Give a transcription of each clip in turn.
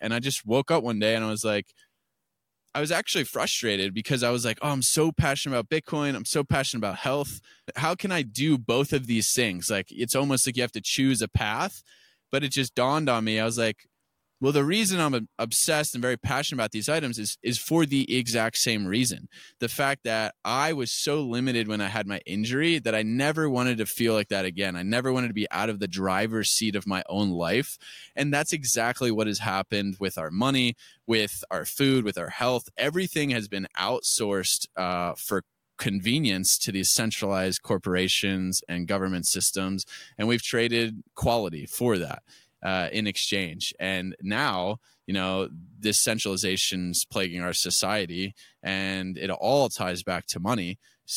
And I just woke up one day and I was like, I was actually frustrated because I was like, oh, I'm so passionate about Bitcoin. I'm so passionate about health. How can I do both of these things? Like, it's almost like you have to choose a path. But it just dawned on me. I was like, well, the reason I'm obsessed and very passionate about these items is for the exact same reason. The fact that I was so limited when I had my injury that I never wanted to feel like that again. I never wanted to be out of the driver's seat of my own life. And that's exactly what has happened with our money, with our food, with our health. Everything has been outsourced for convenience to these centralized corporations and government systems. And we've traded quality for that. In exchange. And now, this centralization's plaguing our society, and it all ties back to money.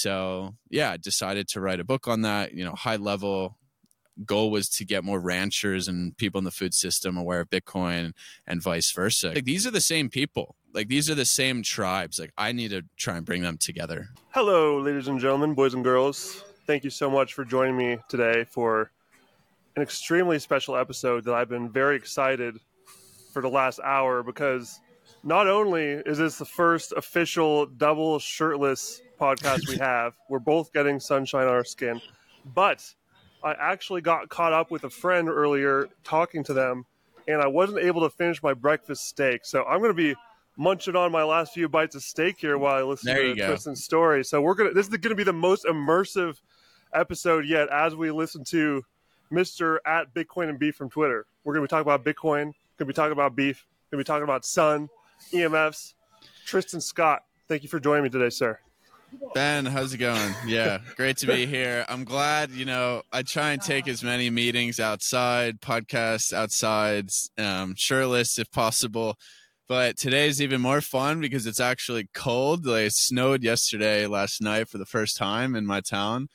So yeah, I decided to write a book on that. High level goal was to get more ranchers and people in the food system aware of Bitcoin and vice versa. Like, these are the same people. Like, these are the same tribes. Like, I need to try and bring them together. Hello, ladies and gentlemen, boys and girls. Thank you so much for joining me today for an extremely special episode that I've been very excited for the last hour, because not only is this the first official double shirtless podcast we have, we're both getting sunshine on our skin, but I actually got caught up with a friend earlier talking to them, and I wasn't able to finish my breakfast steak. So I'm going to be munching on my last few bites of steak here while I listen to Tristan's story. So this is going to be the most immersive episode yet as we listen to Mr. at Bitcoin and Beef from Twitter. We're going to be talking about Bitcoin, going to be talking about beef, going to be talking about sun, EMFs. Tristan Scott, thank you for joining me today, sir. Ben, how's it going? Yeah, great to be here. I'm glad, I try and take as many meetings outside, podcasts outside, shirtless if possible. But today's even more fun because it's actually cold. Like, it snowed last night for the first time in my town.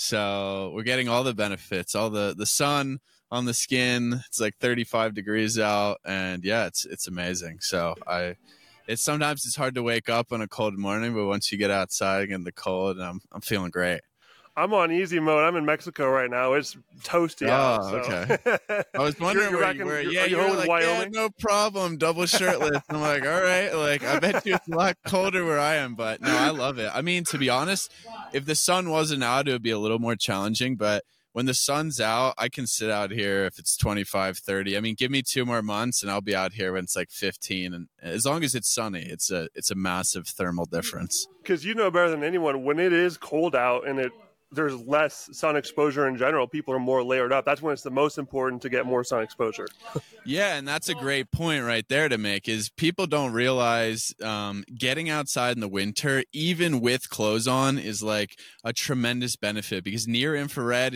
So we're getting all the benefits, all the sun on the skin. It's like 35 degrees out, and yeah, it's amazing. So sometimes it's hard to wake up on a cold morning, but once you get outside in the cold, I'm feeling great. I'm on easy mode. I'm in Mexico right now. It's toasty out. Oh, okay. I was wondering where you were. Yeah, you're like, Wyoming? Yeah, no problem, double shirtless. I'm like, all right. Like, I bet you it's a lot colder where I am, but no, I love it. I mean, to be honest, if the sun wasn't out, it would be a little more challenging, but when the sun's out, I can sit out here if it's 25, 30. I mean, give me 2 more months and I'll be out here when it's like 15. And as long as it's sunny, it's a massive thermal difference. Because you know better than anyone, when it is cold out and there's less sun exposure in general, people are more layered up. That's when it's the most important to get more sun exposure. Yeah, and that's a great point right there to make, is people don't realize getting outside in the winter, even with clothes on, is like a tremendous benefit, because near infrared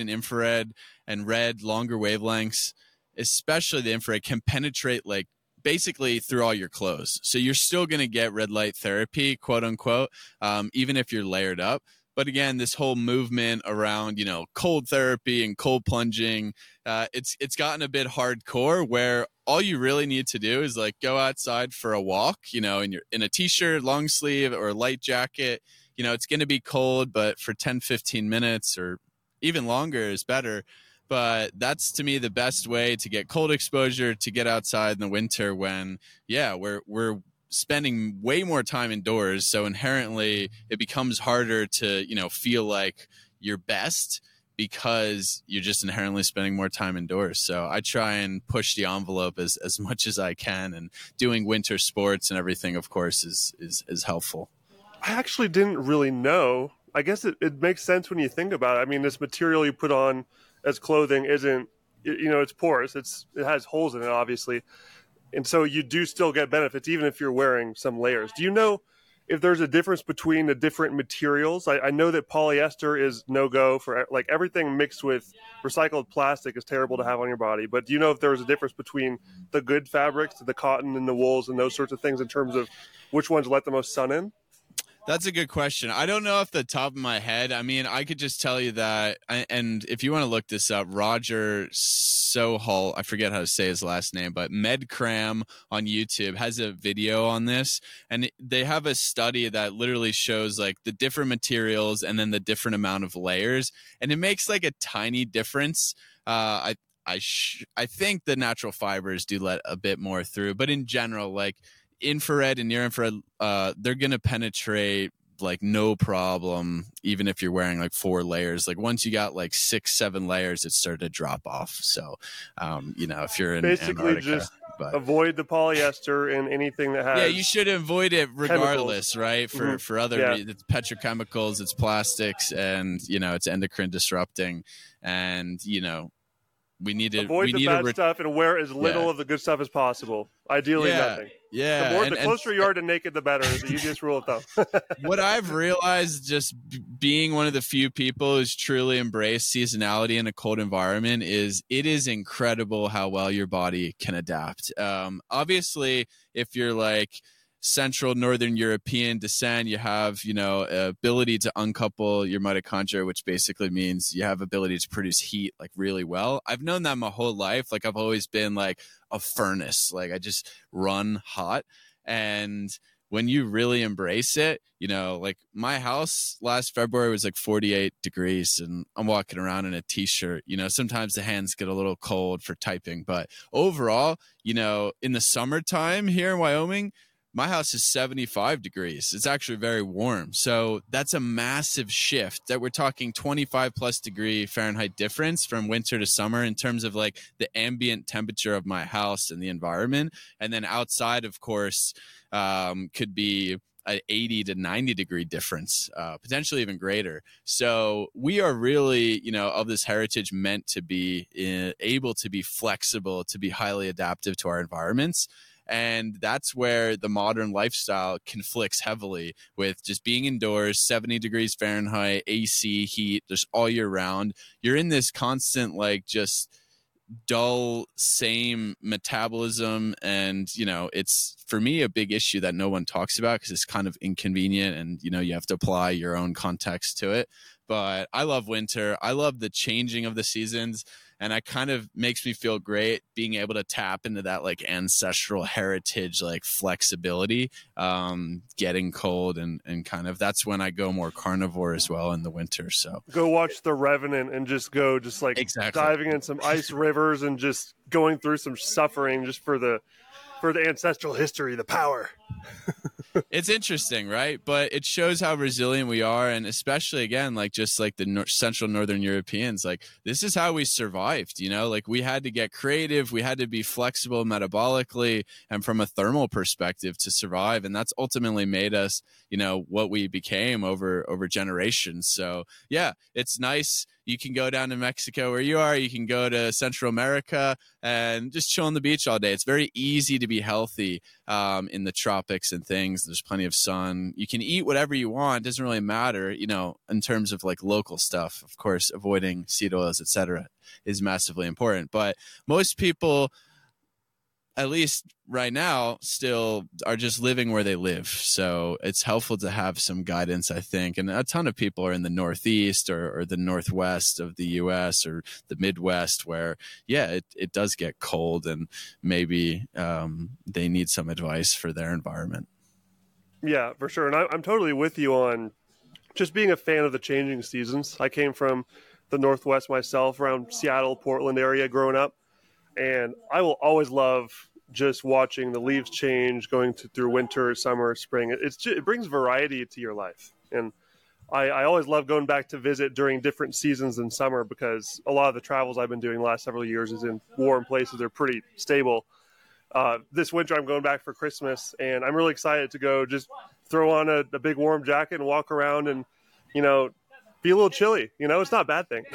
and red, longer wavelengths, especially the infrared, can penetrate like basically through all your clothes. So you're still going to get red light therapy, quote unquote, even if you're layered up. But again, this whole movement around, cold therapy and cold plunging, it's gotten a bit hardcore, where all you really need to do is like go outside for a walk, in a t-shirt, long sleeve, or a light jacket. It's going to be cold, but for 10, 15 minutes or even longer is better. But that's, to me, the best way to get cold exposure, to get outside in the winter when, we're spending way more time indoors, so inherently it becomes harder to feel like your best, because you're just inherently spending more time indoors. So I try and push the envelope as much as I can, and doing winter sports and everything, of course, is helpful. I actually didn't really know. I guess it makes sense when you think about it. I mean, this material you put on as clothing isn't, it's porous. It has holes in it, obviously. And so you do still get benefits, even if you're wearing some layers. Do you know if there's a difference between the different materials? I know that polyester is no-go for, like, everything mixed with recycled plastic is terrible to have on your body. But do you know if there's a difference between the good fabrics, the cotton and the wools and those sorts of things, in terms of which ones let the most sun in? That's a good question. I don't know off the top of my head. I mean, I could just tell you that, and if you want to look this up, Roger Sohal, I forget how to say his last name, but MedCram on YouTube has a video on this, and they have a study that literally shows like the different materials and then the different amount of layers, and it makes like a tiny difference. I think the natural fibers do let a bit more through, but in general, like infrared and near infrared, they're going to penetrate like no problem, even if you're wearing like 4 layers. Like once you got like 6-7 layers, it started to drop off. So if you're in basically Antarctica, just avoid the polyester and anything that has you should avoid it regardless, chemicals. right? For other it's petrochemicals, it's plastics, and it's endocrine disrupting, and we need to avoid the bad stuff and wear as little of the good stuff as possible. Ideally, nothing. Yeah. The closer you are to naked, the better. Is the easiest rule of thumb. What I've realized, just being one of the few people who's truly embraced seasonality in a cold environment, is it is incredible how well your body can adapt. Obviously, if you're like Central Northern European descent, you have ability to uncouple your mitochondria, which basically means you have ability to produce heat like really well. I've known that my whole life. Like I've always been like a furnace, like I just run hot. And when you really embrace it, like my house last February was like 48 degrees and I'm walking around in a t-shirt. Sometimes the hands get a little cold for typing, but overall, in the summertime here in Wyoming, my house is 75 degrees. It's actually very warm. So that's a massive shift, that we're talking 25 plus degree Fahrenheit difference from winter to summer in terms of like the ambient temperature of my house and the environment. And then outside, of course, could be an 80 to 90 degree difference, potentially even greater. So we are really, of this heritage, meant to be able to be flexible, to be highly adaptive to our environments. And that's where the modern lifestyle conflicts heavily with just being indoors, 70 degrees Fahrenheit, AC, heat, just all year round. You're in this constant, like, just dull, same metabolism. And, it's, for me, a big issue that no one talks about because it's kind of inconvenient and, you have to apply your own context to it. But I love winter. I love the changing of the seasons. And it kind of makes me feel great being able to tap into that like ancestral heritage, like flexibility, getting cold and kind of, that's when I go more carnivore as well in the winter. So go watch The Revenant and just diving in some ice rivers and just going through some suffering just for the ancestral history, the power. It's interesting, right? But it shows how resilient we are. And especially, again, like just like the Central Northern Europeans, like this is how we survived, like we had to get creative. We had to be flexible metabolically and from a thermal perspective to survive. And that's ultimately made us, what we became over generations. So yeah, it's nice. You can go down to Mexico where you are. You can go to Central America and just chill on the beach all day. It's very easy to be healthy in the tropics and things. There's plenty of sun. You can eat whatever you want. It doesn't really matter, in terms of like local stuff. Of course, avoiding seed oils, etc., is massively important. But most people, at least right now, still are just living where they live. So it's helpful to have some guidance, I think. And a ton of people are in the Northeast or the Northwest of the US or the Midwest where, it does get cold and maybe they need some advice for their environment. Yeah, for sure. And I'm totally with you on just being a fan of the changing seasons. I came from the Northwest myself, around Seattle, Portland area growing up. And I will always love just watching the leaves change, going through winter, summer, spring. It brings variety to your life. And I always love going back to visit during different seasons in summer because a lot of the travels I've been doing the last several years is in warm places. They're pretty stable. This winter I'm going back for Christmas, and I'm really excited to go just throw on a big warm jacket and walk around and, be a little chilly. It's not a bad thing.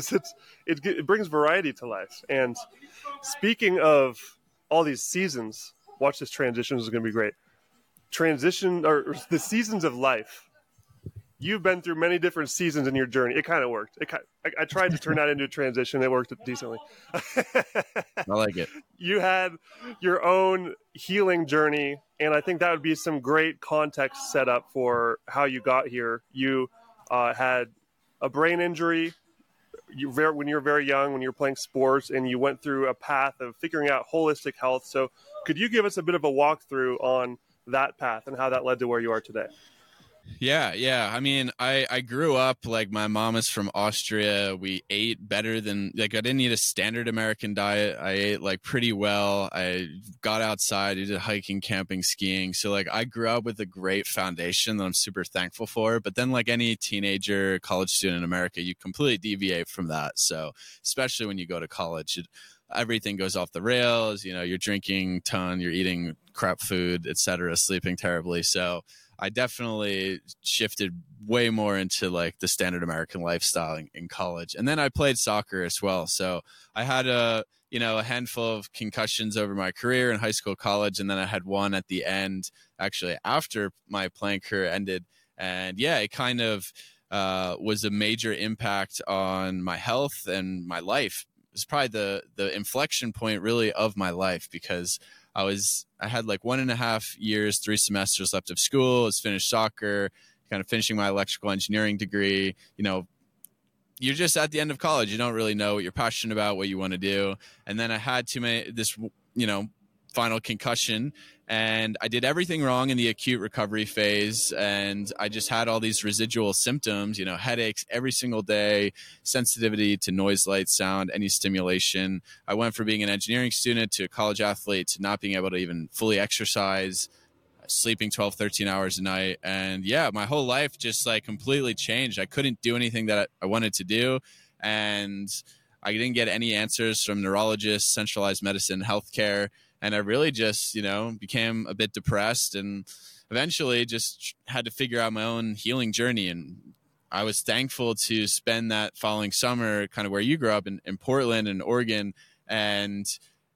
It brings variety to life. And speaking of all these seasons, watch this transition. This is going to be great. Transition, or the seasons of life. You've been through many different seasons in your journey. It kind of worked. I tried to turn that into a transition. It worked decently. I like it. You had your own healing journey, and I think that would be some great context set up for how you got here. You had a brain injury when you were very young, when you were playing sports, and you went through a path of figuring out holistic health. So could you give us a bit of a walkthrough on that path and how that led to where you are today? Yeah. I mean, I grew up like my mom is from Austria. We ate better than like I didn't eat a standard American diet. I ate like pretty well. I got outside, I did hiking, camping, skiing. So like I grew up with a great foundation that I'm super thankful for. But then like any teenager, college student in America, you completely deviate from that. So especially when you go to college, everything goes off the rails. You know, you're drinking a ton, you're eating crap food, etc., sleeping terribly. So I definitely shifted way more into like the standard American lifestyle in college. And then I played soccer as well. So I had a handful of concussions over my career in high school, college, and then I had one at the end, actually after my playing career ended. And yeah, it kind of was a major impact on my health and my life. It was probably the inflection point really of my life, because I had like 1.5 years, 3 semesters left of school. I was finished soccer, kind of finishing my electrical engineering degree. You know, you're just at the end of college. You don't really know what you're passionate about, what you want to do. And then I had this, final concussion, and I did everything wrong in the acute recovery phase. And I just had all these residual symptoms, headaches every single day, sensitivity to noise, light, sound, any stimulation. I went from being an engineering student to a college athlete to not being able to even fully exercise, sleeping 12, 13 hours a night. And yeah, my whole life just like completely changed. I couldn't do anything that I wanted to do. And I didn't get any answers from neurologists, centralized medicine, healthcare. And I really just, became a bit depressed, and eventually just had to figure out my own healing journey. And I was thankful to spend that following summer kind of where you grew up in Portland and Oregon, and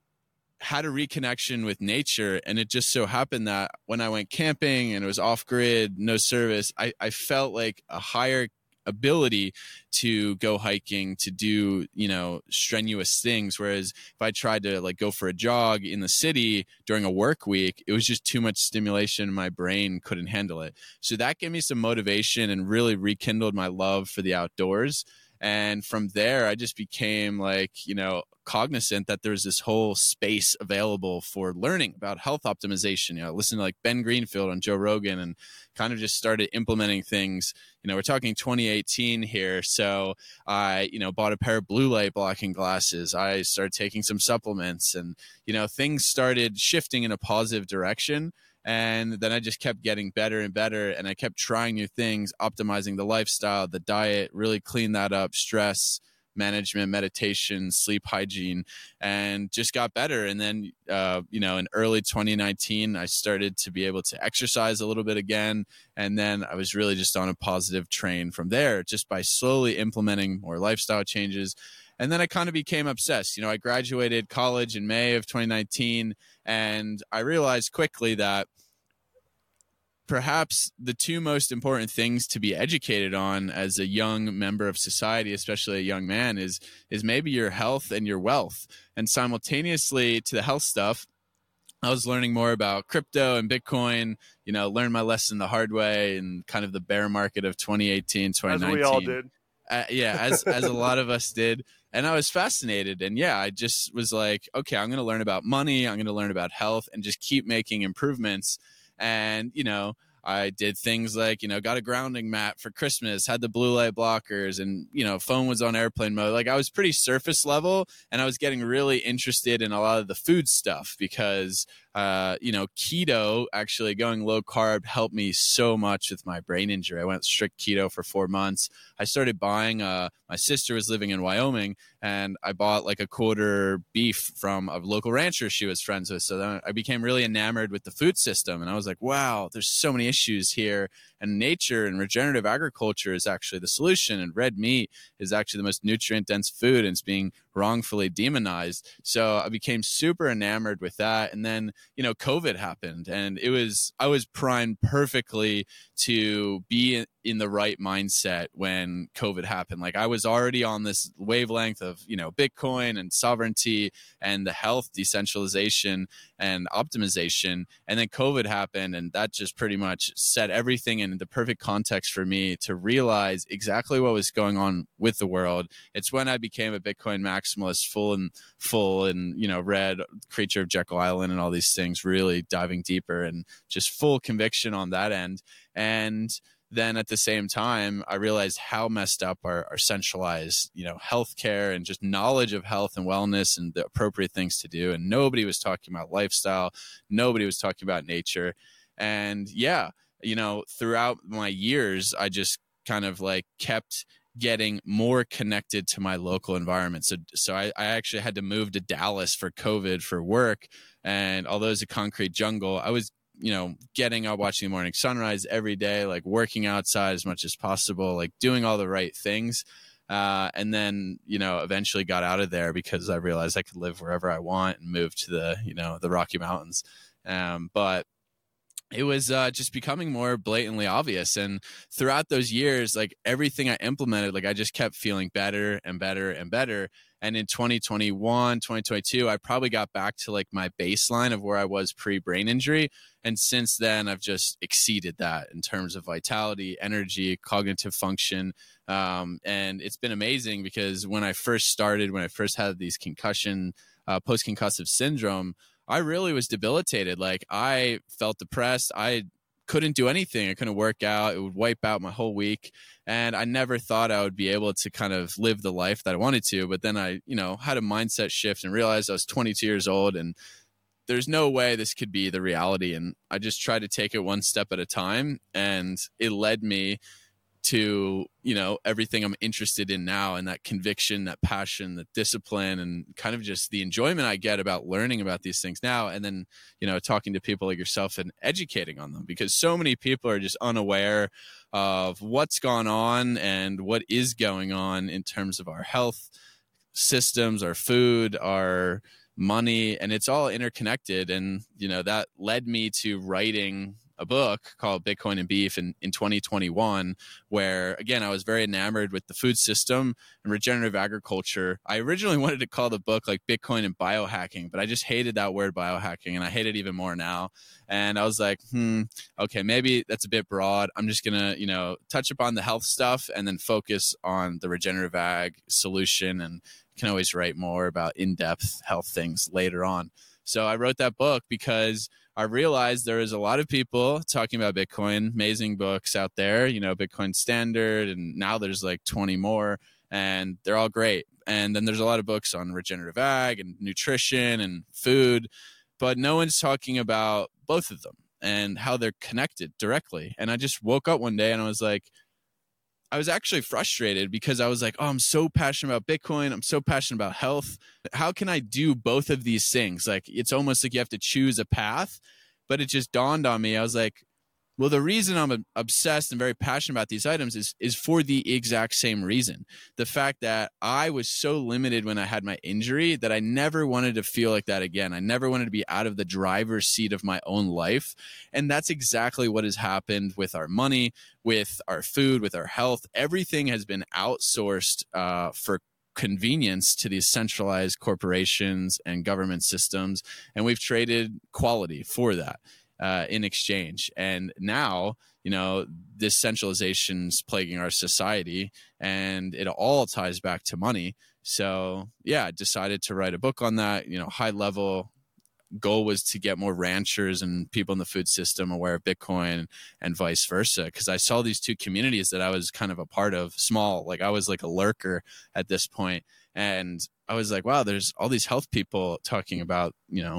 had a reconnection with nature. And it just so happened that when I went camping and it was off grid, no service, I felt like a higher ability to go hiking, to do, strenuous things. Whereas if I tried to like go for a jog in the city during a work week, it was just too much stimulation. My brain couldn't handle it. So that gave me some motivation and really rekindled my love for the outdoors. And from there, I just became like, cognizant that there's this whole space available for learning about health optimization. Listen to like Ben Greenfield on Joe Rogan, and kind of just started implementing things. We're talking 2018 here. So I, bought a pair of blue light blocking glasses. I started taking some supplements, and, things started shifting in a positive direction. And then I just kept getting better and better. And I kept trying new things, optimizing the lifestyle, the diet, really clean that up, stress management, meditation, sleep hygiene, and just got better. And then, in early 2019, I started to be able to exercise a little bit again. And then I was really just on a positive train from there, just by slowly implementing more lifestyle changes. And then I kind of became obsessed. I graduated college in May of 2019, and I realized quickly that perhaps the two most important things to be educated on as a young member of society, especially a young man, is maybe your health and your wealth. And simultaneously to the health stuff, I was learning more about crypto and Bitcoin, learned my lesson the hard way in kind of the bear market of 2018, 2019. As we all did. As a lot of us did. And I was fascinated. And I just was like, okay, I'm going to learn about money. I'm going to learn about health, and just keep making improvements. And, I did things like, got a grounding mat for Christmas, had the blue light blockers, and, phone was on airplane mode. Like I was pretty surface level, and I was getting really interested in a lot of the food stuff because, keto, actually going low carb, helped me so much with my brain injury. I went strict keto for 4 months. I started buying, my sister was living in Wyoming, and I bought like a quarter beef from a local rancher she was friends with. So then I became really enamored with the food system. And I was like, wow, there's so many issues here. And nature and regenerative agriculture is actually the solution. And red meat is actually the most nutrient dense food, and it's being wrongfully demonized. So I became super enamored with that. And then, COVID happened, and I was primed perfectly to be in the right mindset when COVID happened. Like I was already on this wavelength of, Bitcoin and sovereignty and the health decentralization and optimization. And then COVID happened, and that just pretty much set everything in the perfect context for me to realize exactly what was going on with the world. It's when I became a Bitcoin maximalist, full and, read Creature of Jekyll Island and all these things, really diving deeper and just full conviction on that end. And then at the same time, I realized how messed up our centralized, healthcare and just knowledge of health and wellness and the appropriate things to do. And nobody was talking about lifestyle. Nobody was talking about nature. And yeah, throughout my years, I just kind of like kept getting more connected to my local environment. So I actually had to move to Dallas for COVID for work. And although it's a concrete jungle, I was getting up, watching the morning sunrise every day, like working outside as much as possible, like doing all the right things. And then, eventually got out of there because I realized I could live wherever I want and move to the Rocky Mountains. But it was just becoming more blatantly obvious. And throughout those years, like everything I implemented, like I just kept feeling better and better and better. And in 2021, 2022, I probably got back to like my baseline of where I was pre-brain injury. And since then, I've just exceeded that in terms of vitality, energy, cognitive function. And it's been amazing because when I first had these concussion, post-concussive syndrome, I really was debilitated. Like I felt depressed. I couldn't do anything. I couldn't work out. It would wipe out my whole week. And I never thought I would be able to kind of live the life that I wanted to. But then I, had a mindset shift and realized I was 22 years old and there's no way this could be the reality. And I just tried to take it one step at a time. And it led me to, everything I'm interested in now, and that conviction, that passion, that discipline, and kind of just the enjoyment I get about learning about these things now. And then, talking to people like yourself and educating on them, because so many people are just unaware of what's gone on and what is going on in terms of our health systems, our food, our money, and it's all interconnected. And, that led me to writing a book called Bitcoin and Beef in 2021, where, again, I was very enamored with the food system and regenerative agriculture. I originally wanted to call the book like Bitcoin and Biohacking, but I just hated that word biohacking, and I hate it even more now. And I was like, okay, maybe that's a bit broad. I'm just going to, touch upon the health stuff and then focus on the regenerative ag solution, and can always write more about in-depth health things later on. So I wrote that book because I realized there is a lot of people talking about Bitcoin, amazing books out there, Bitcoin Standard, and now there's like 20 more, and they're all great. And then there's a lot of books on regenerative ag and nutrition and food, but no one's talking about both of them and how they're connected directly. And I just woke up one day and I was actually frustrated because I was like, oh, I'm so passionate about Bitcoin. I'm so passionate about health. How can I do both of these things? Like, it's almost like you have to choose a path, but it just dawned on me. I was like, well, the reason I'm obsessed and very passionate about these items is for the exact same reason. The fact that I was so limited when I had my injury that I never wanted to feel like that again. I never wanted to be out of the driver's seat of my own life. And that's exactly what has happened with our money, with our food, with our health. Everything has been outsourced for convenience to these centralized corporations and government systems. And we've traded quality for that. In exchange. And now, this centralization's plaguing our society, and it all ties back to money. So yeah, I decided to write a book on that. High level goal was to get more ranchers and people in the food system aware of Bitcoin and vice versa. Because I saw these two communities that I was kind of a part of, small, like I was like a lurker at this point. And I was like, wow, there's all these health people talking about,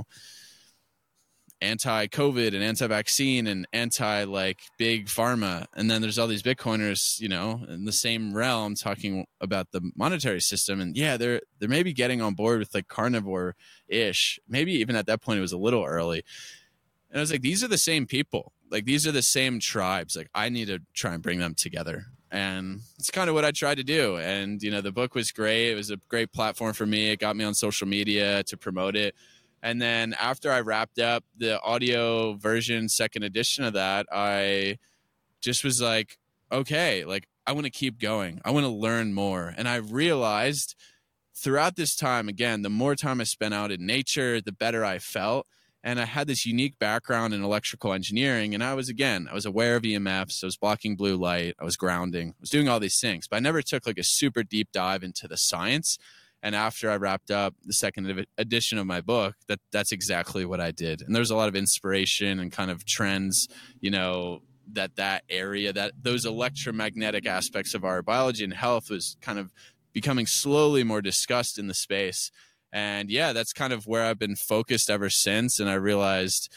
anti-COVID and anti-vaccine and anti-like big pharma. And then there's all these Bitcoiners, in the same realm talking about the monetary system. And yeah, they're maybe getting on board with like carnivore-ish. Maybe even at that point, it was a little early. And I was like, these are the same people. Like, these are the same tribes. Like, I need to try and bring them together. And it's kind of what I tried to do. And, the book was great. It was a great platform for me. It got me on social media to promote it. And then after I wrapped up the audio version, second edition of that, I just was like, okay, like I want to keep going. I want to learn more. And I realized throughout this time, again, the more time I spent out in nature, the better I felt. And I had this unique background in electrical engineering. And I was aware of EMFs. I was blocking blue light. I was grounding. I was doing all these things. But I never took like a super deep dive into the science. And after I wrapped up the second edition of my book, that's exactly what I did. And there's a lot of inspiration and kind of trends, that area, that those electromagnetic aspects of our biology and health was kind of becoming slowly more discussed in the space. And yeah, that's kind of where I've been focused ever since. And I realized,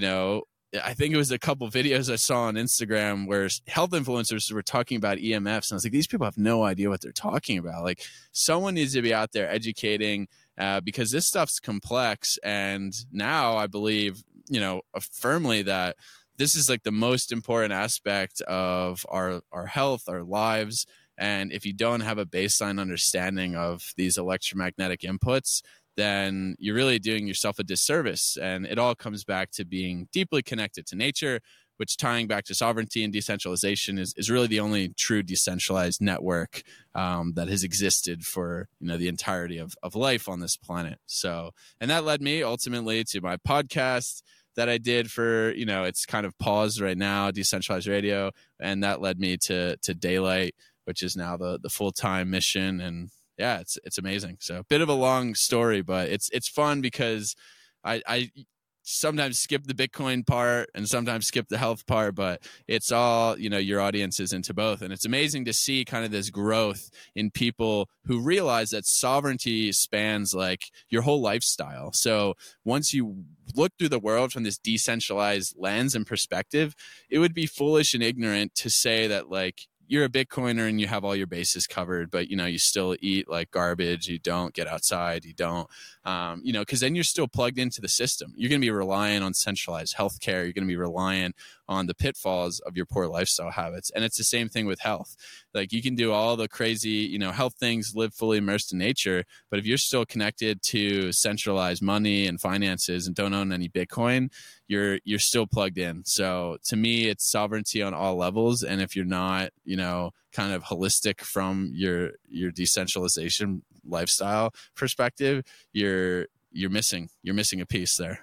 I think it was a couple videos I saw on Instagram where health influencers were talking about EMFs. And I was like, these people have no idea what they're talking about. Like, someone needs to be out there educating, because this stuff's complex. And now I believe, firmly that this is like the most important aspect of our health, our lives. And if you don't have a baseline understanding of these electromagnetic inputs, then you're really doing yourself a disservice. And it all comes back to being deeply connected to nature, which, tying back to sovereignty and decentralization, is really the only true decentralized network that has existed for the entirety of life on this planet. So, and that led me ultimately to my podcast that I did for, it's kind of paused right now, Decentralized Radio. And that led me to Daylight, which is now the full-time mission. And yeah, it's amazing. So a bit of a long story, but it's fun because I sometimes skip the Bitcoin part and sometimes skip the health part, but it's all, your audience is into both. And it's amazing to see kind of this growth in people who realize that sovereignty spans like your whole lifestyle. So once you look through the world from this decentralized lens and perspective, it would be foolish and ignorant to say that like you're a Bitcoiner and you have all your bases covered, but you still eat like garbage. You don't get outside. You don't, because then you're still plugged into the system. You're going to be relying on centralized healthcare. You're going to be relying on the pitfalls of your poor lifestyle habits. And it's the same thing with health. Like, you can do all the crazy, health things, live fully immersed in nature. But if you're still connected to centralized money and finances and don't own any Bitcoin, you're still plugged in. So to me, it's sovereignty on all levels. And if you're not, kind of holistic from your decentralization lifestyle perspective, you're missing a piece there.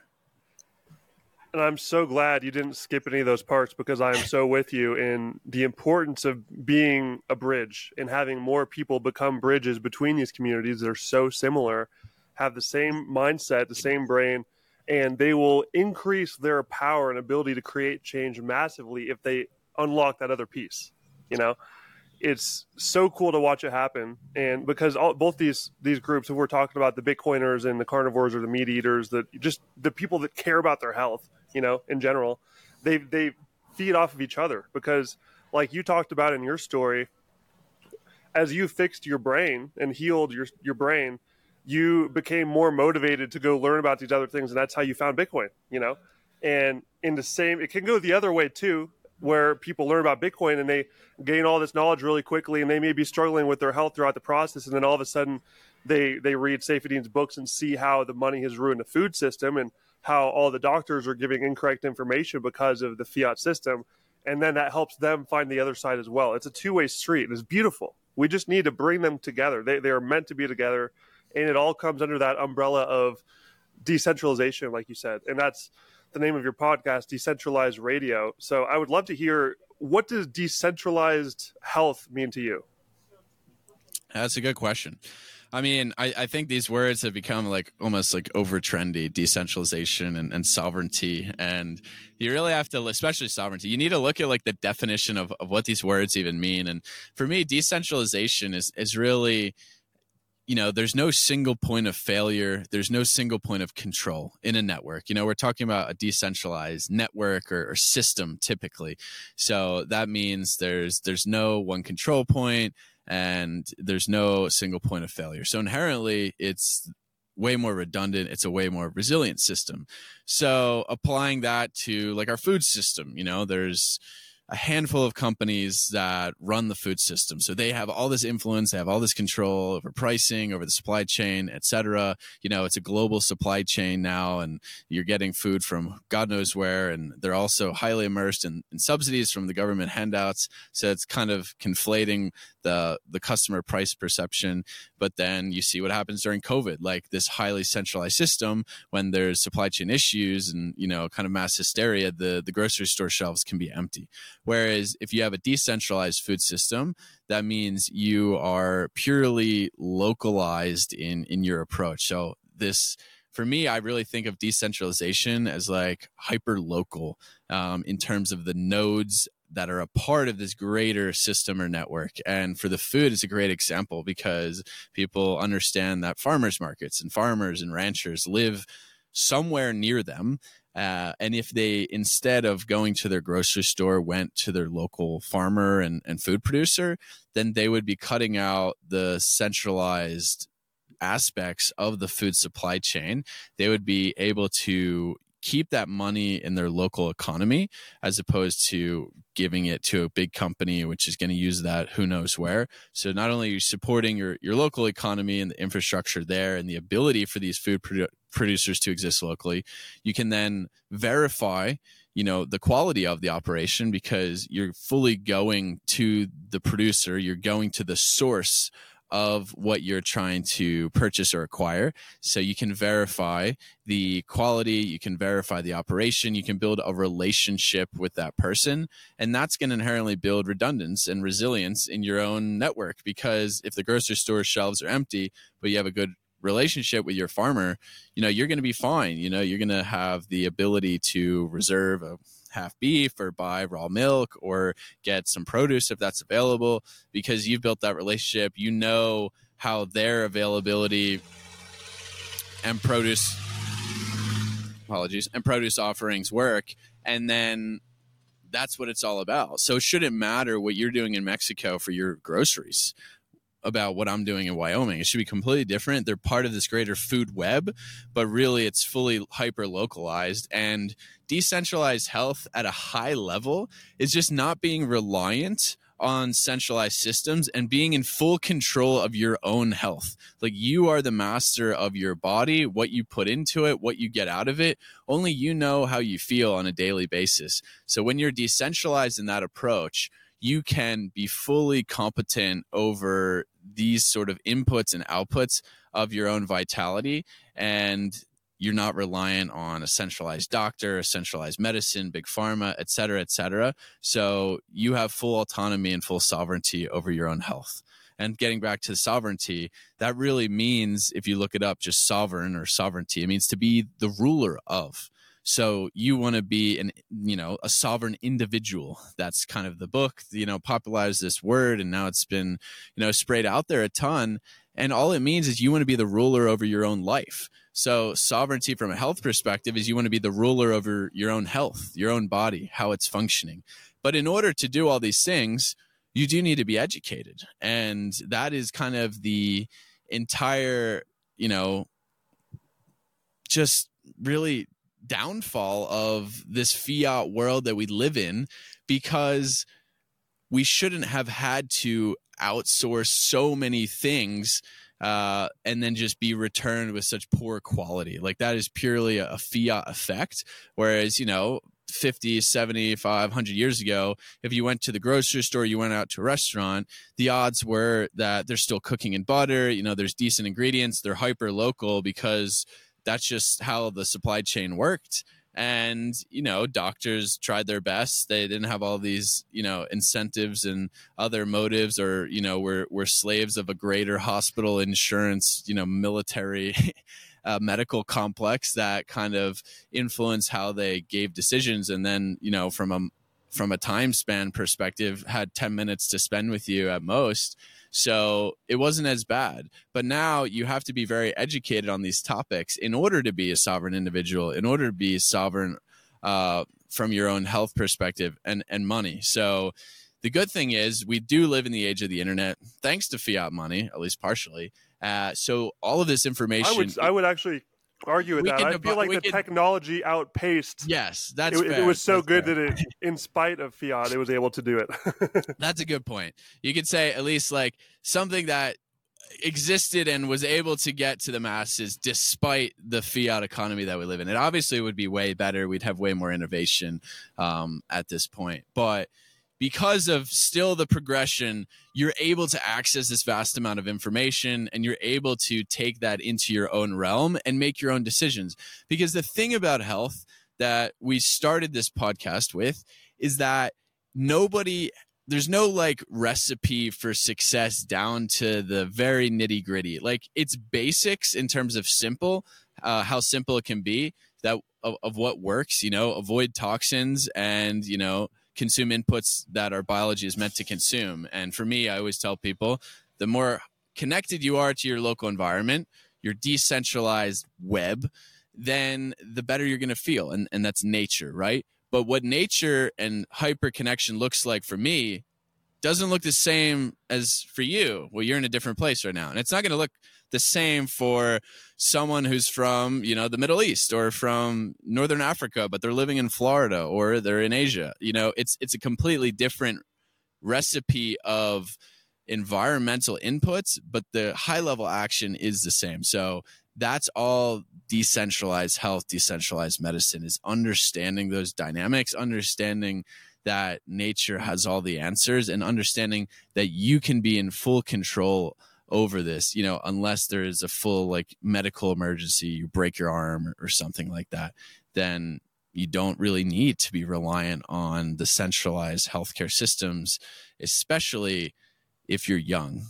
And I'm so glad you didn't skip any of those parts, because I am so with you in the importance of being a bridge and having more people become bridges between these communities that are so similar, have the same mindset, the same brain, and they will increase their power and ability to create change massively if they unlock that other piece. It's so cool to watch it happen. And because both these groups, if we're talking about the Bitcoiners and the carnivores or the meat eaters, just the people that care about their health, in general, they feed off of each other. Because like you talked about in your story, as you fixed your brain and healed your brain, you became more motivated to go learn about these other things. And that's how you found Bitcoin, and it can go the other way too, where people learn about Bitcoin and they gain all this knowledge really quickly, and they may be struggling with their health throughout the process. And then all of a sudden they read Saifedean's books and see how the money has ruined the food system and how all the doctors are giving incorrect information because of the fiat system. And then that helps them find the other side as well. It's a two-way street, and it's beautiful. We just need to bring them together. They are meant to be together, and it all comes under that umbrella of decentralization, like you said. And that's the name of your podcast, Decentralized Radio. So I would love to hear, what does decentralized health mean to you? That's a good question. I mean, I think these words have become like almost like over trendy, decentralization and sovereignty. And you really have to, especially sovereignty, you need to look at like the definition of what these words even mean. And for me, decentralization is really, there's no single point of failure. There's no single point of control in a network. We're talking about a decentralized network or system typically. So that means there's no one control point, and there's no single point of failure. So inherently, it's way more redundant. It's a way more resilient system. So applying that to like our food system, there's a handful of companies that run the food system. So they have all this influence, they have all this control over pricing, over the supply chain, et cetera. It's a global supply chain now, and you're getting food from God knows where. And they're also highly immersed in subsidies from the government handouts. So it's kind of conflating the customer price perception. But then you see what happens during COVID, like this highly centralized system, when there's supply chain issues and, kind of mass hysteria, the grocery store shelves can be empty. Whereas if you have a decentralized food system, that means you are purely localized in your approach. So for me, I really think of decentralization as like hyper local in terms of the nodes that are a part of this greater system or network. And for the food, it's a great example because people understand that farmers markets and farmers and ranchers live somewhere near them. And if they, instead of going to their grocery store, went to their local farmer and food producer, then they would be cutting out the centralized aspects of the food supply chain. They would be able to keep that money in their local economy as opposed to giving it to a big company, which is going to use that who knows where. So not only are you supporting your local economy and the infrastructure there and the ability for these food producers to exist locally, you can then verify, the quality of the operation because you're fully going to the producer, you're going to the source of what you're trying to purchase or acquire. So you can verify the quality, you can verify the operation, you can build a relationship with that person. And that's going to inherently build redundancy and resilience in your own network, because if the grocery store shelves are empty, but you have a good relationship with your farmer, you're going to be fine. You're going to have the ability to reserve a half beef or buy raw milk or get some produce if that's available, because you've built that relationship. You know how their availability and produce offerings work. And then that's what it's all about. So it shouldn't matter what you're doing in Mexico for your groceries about what I'm doing in Wyoming. It should be completely different. They're part of this greater food web, but really it's fully hyper localized. And decentralized health at a high level is just not being reliant on centralized systems and being in full control of your own health. Like, you are the master of your body, what you put into it, what you get out of it. Only you know how you feel on a daily basis. So when you're decentralized in that approach, you can be fully competent over these sort of inputs and outputs of your own vitality. And you're not reliant on a centralized doctor, a centralized medicine, big pharma, et cetera, et cetera. So you have full autonomy and full sovereignty over your own health. And getting back to sovereignty, that really means, if you look it up, just sovereign or sovereignty, it means to be the ruler of. So you want to be a sovereign individual. That's kind of the book, popularized this word, and now it's been, sprayed out there a ton. And all it means is you want to be the ruler over your own life. So sovereignty from a health perspective is you want to be the ruler over your own health, your own body, how it's functioning. But in order to do all these things, you do need to be educated. And that is kind of the entire, just really downfall of this fiat world that we live in, because we shouldn't have had to outsource so many things and then just be returned with such poor quality. Like, that is purely a fiat effect. Whereas, 50, 75, 100 years ago, if you went to the grocery store, you went out to a restaurant, the odds were that they're still cooking in butter, there's decent ingredients, they're hyper local, because that's just how the supply chain worked. And, doctors tried their best. They didn't have all these, incentives and other motives, or, we're slaves of a greater hospital insurance, military medical complex that kind of influenced how they gave decisions. And then, from a time span perspective, had 10 minutes to spend with you at most. So it wasn't as bad. But now you have to be very educated on these topics in order to be a sovereign individual, in order to be sovereign from your own health perspective and money. So the good thing is we do live in the age of the internet, thanks to fiat money, at least partially. So all of this information, I would actually argue with that. I feel like the technology outpaced. Yes, that's fair. It was so good that it, in spite of fiat, it was able to do it. That's a good point. You could say at least like something that existed and was able to get to the masses despite the fiat economy that we live in. It obviously would be way better. We'd have way more innovation at this point. But because of still the progression, you're able to access this vast amount of information, and you're able to take that into your own realm and make your own decisions. Because the thing about health that we started this podcast with is that there's no like recipe for success down to the very nitty gritty. Like, it's basics in terms of simple, how simple it can be, that of what works, avoid toxins and, consume inputs that our biology is meant to consume. And for me, I always tell people, the more connected you are to your local environment, your decentralized web, then the better you're going to feel. And that's nature, right? But what nature and hyper connection looks like for me doesn't look the same as for you. Well, you're in a different place right now. And it's not going to look the same for someone who's from, the Middle East or from Northern Africa, but they're living in Florida or they're in Asia. It's a completely different recipe of environmental inputs, but the high level action is the same. So that's all decentralized health, decentralized medicine, is understanding those dynamics, understanding that nature has all the answers, and understanding that you can be in full control over this, unless there is a full medical emergency, you break your arm or something like that, then you don't really need to be reliant on the centralized healthcare systems, especially if you're young.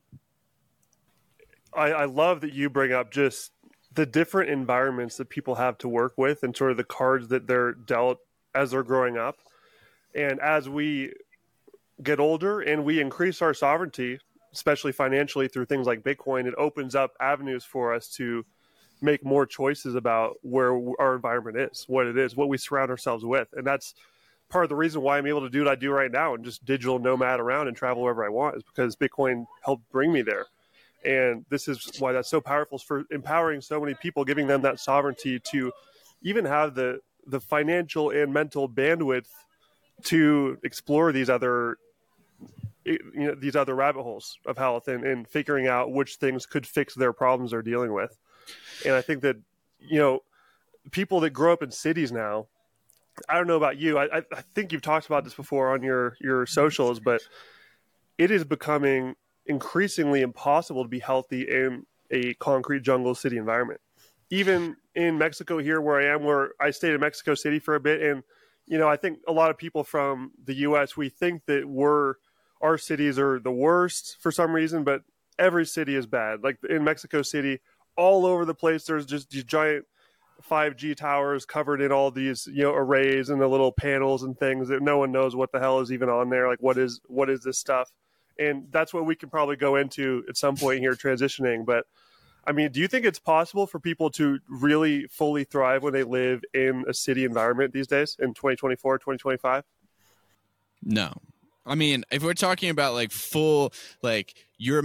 I love that you bring up just the different environments that people have to work with and sort of the cards that they're dealt as they're growing up. And as we get older and we increase our sovereignty, especially financially through things like Bitcoin, it opens up avenues for us to make more choices about where our environment is, what it is, what we surround ourselves with. And that's part of the reason why I'm able to do what I do right now and just digital nomad around and travel wherever I want, is because Bitcoin helped bring me there. And this is why that's so powerful, is for empowering so many people, giving them that sovereignty to even have the financial and mental bandwidth to explore these other rabbit holes of health and figuring out which things could fix their problems they're dealing with. And I think that, people that grow up in cities now, I don't know about you, I think you've talked about this before on your socials, but it is becoming increasingly impossible to be healthy in a concrete jungle city environment. Even in Mexico here where I am, where I stayed in Mexico City for a bit, and I think a lot of people from the U.S., we think that our cities are the worst for some reason, but every city is bad. Like in Mexico City, all over the place, there's just these giant 5G towers covered in all these, arrays and the little panels and things that no one knows what the hell is even on there. Like, what is this stuff? And that's what we can probably go into at some point here transitioning. But I mean, do you think it's possible for people to really fully thrive when they live in a city environment these days in 2024, 2025? No. I mean, if we're talking about your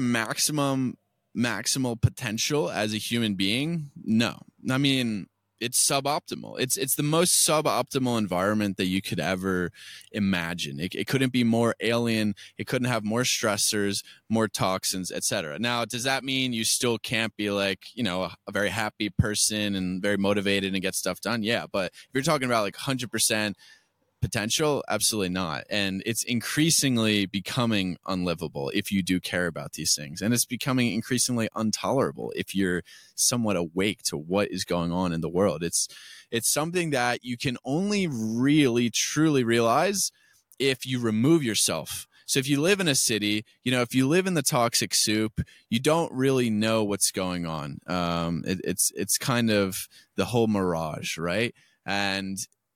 maximal potential as a human being, no. I mean, it's suboptimal. It's the most suboptimal environment that you could ever imagine. It couldn't be more alien. It couldn't have more stressors, more toxins, etc. Now, does that mean you still can't be a very happy person and very motivated and get stuff done? Yeah, but if you're talking about 100% potential, absolutely not. And it's increasingly becoming unlivable if you do care about these things, and it's becoming increasingly intolerable if you're somewhat awake to what is going on in the world. It's something that you can only really truly realize if you remove yourself. So if you live in a city, if you live in the toxic soup, you don't really know what's going on. It's kind of the whole mirage, right? And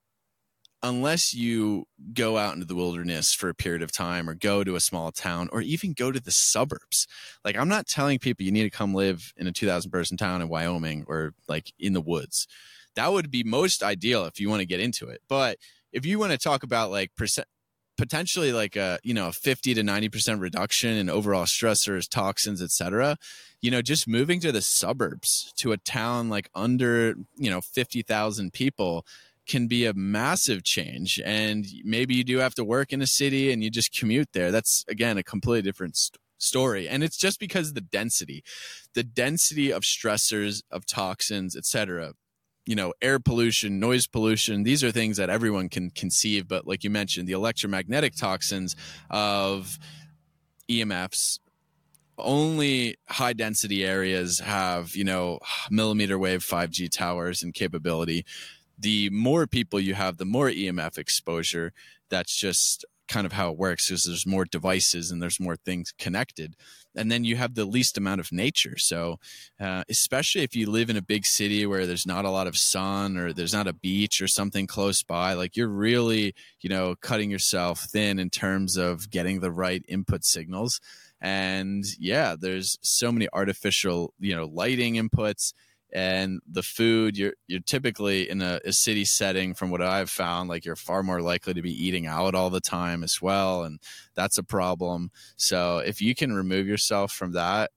unless you go out into the wilderness for a period of time, or go to a small town, or even go to the suburbs. I'm not telling people you need to come live in a 2,000 person town in Wyoming or in the woods. That would be most ideal if you want to get into it. But if you want to talk about potentially a 50 to 90% reduction in overall stressors, toxins, etc., just moving to the suburbs, to a town under 50,000 people, can be a massive change. And maybe you do have to work in a city and you just commute there. That's, again, a completely different story. And it's just because of the density of stressors, of toxins, etc. Air pollution, noise pollution, these are things that everyone can conceive. But like you mentioned, the electromagnetic toxins of EMFs, only high density areas have, millimeter wave 5G towers and capability. The more people you have, the more EMF exposure. That's just kind of how it works, because there's more devices and there's more things connected. And then you have the least amount of nature. So especially if you live in a big city where there's not a lot of sun, or there's not a beach or something close by, like you're really, cutting yourself thin in terms of getting the right input signals. And yeah, there's so many artificial, lighting inputs. And the food, you're typically in a city setting, from what I've found, like you're far more likely to be eating out all the time as well. And that's a problem. So if you can remove yourself from that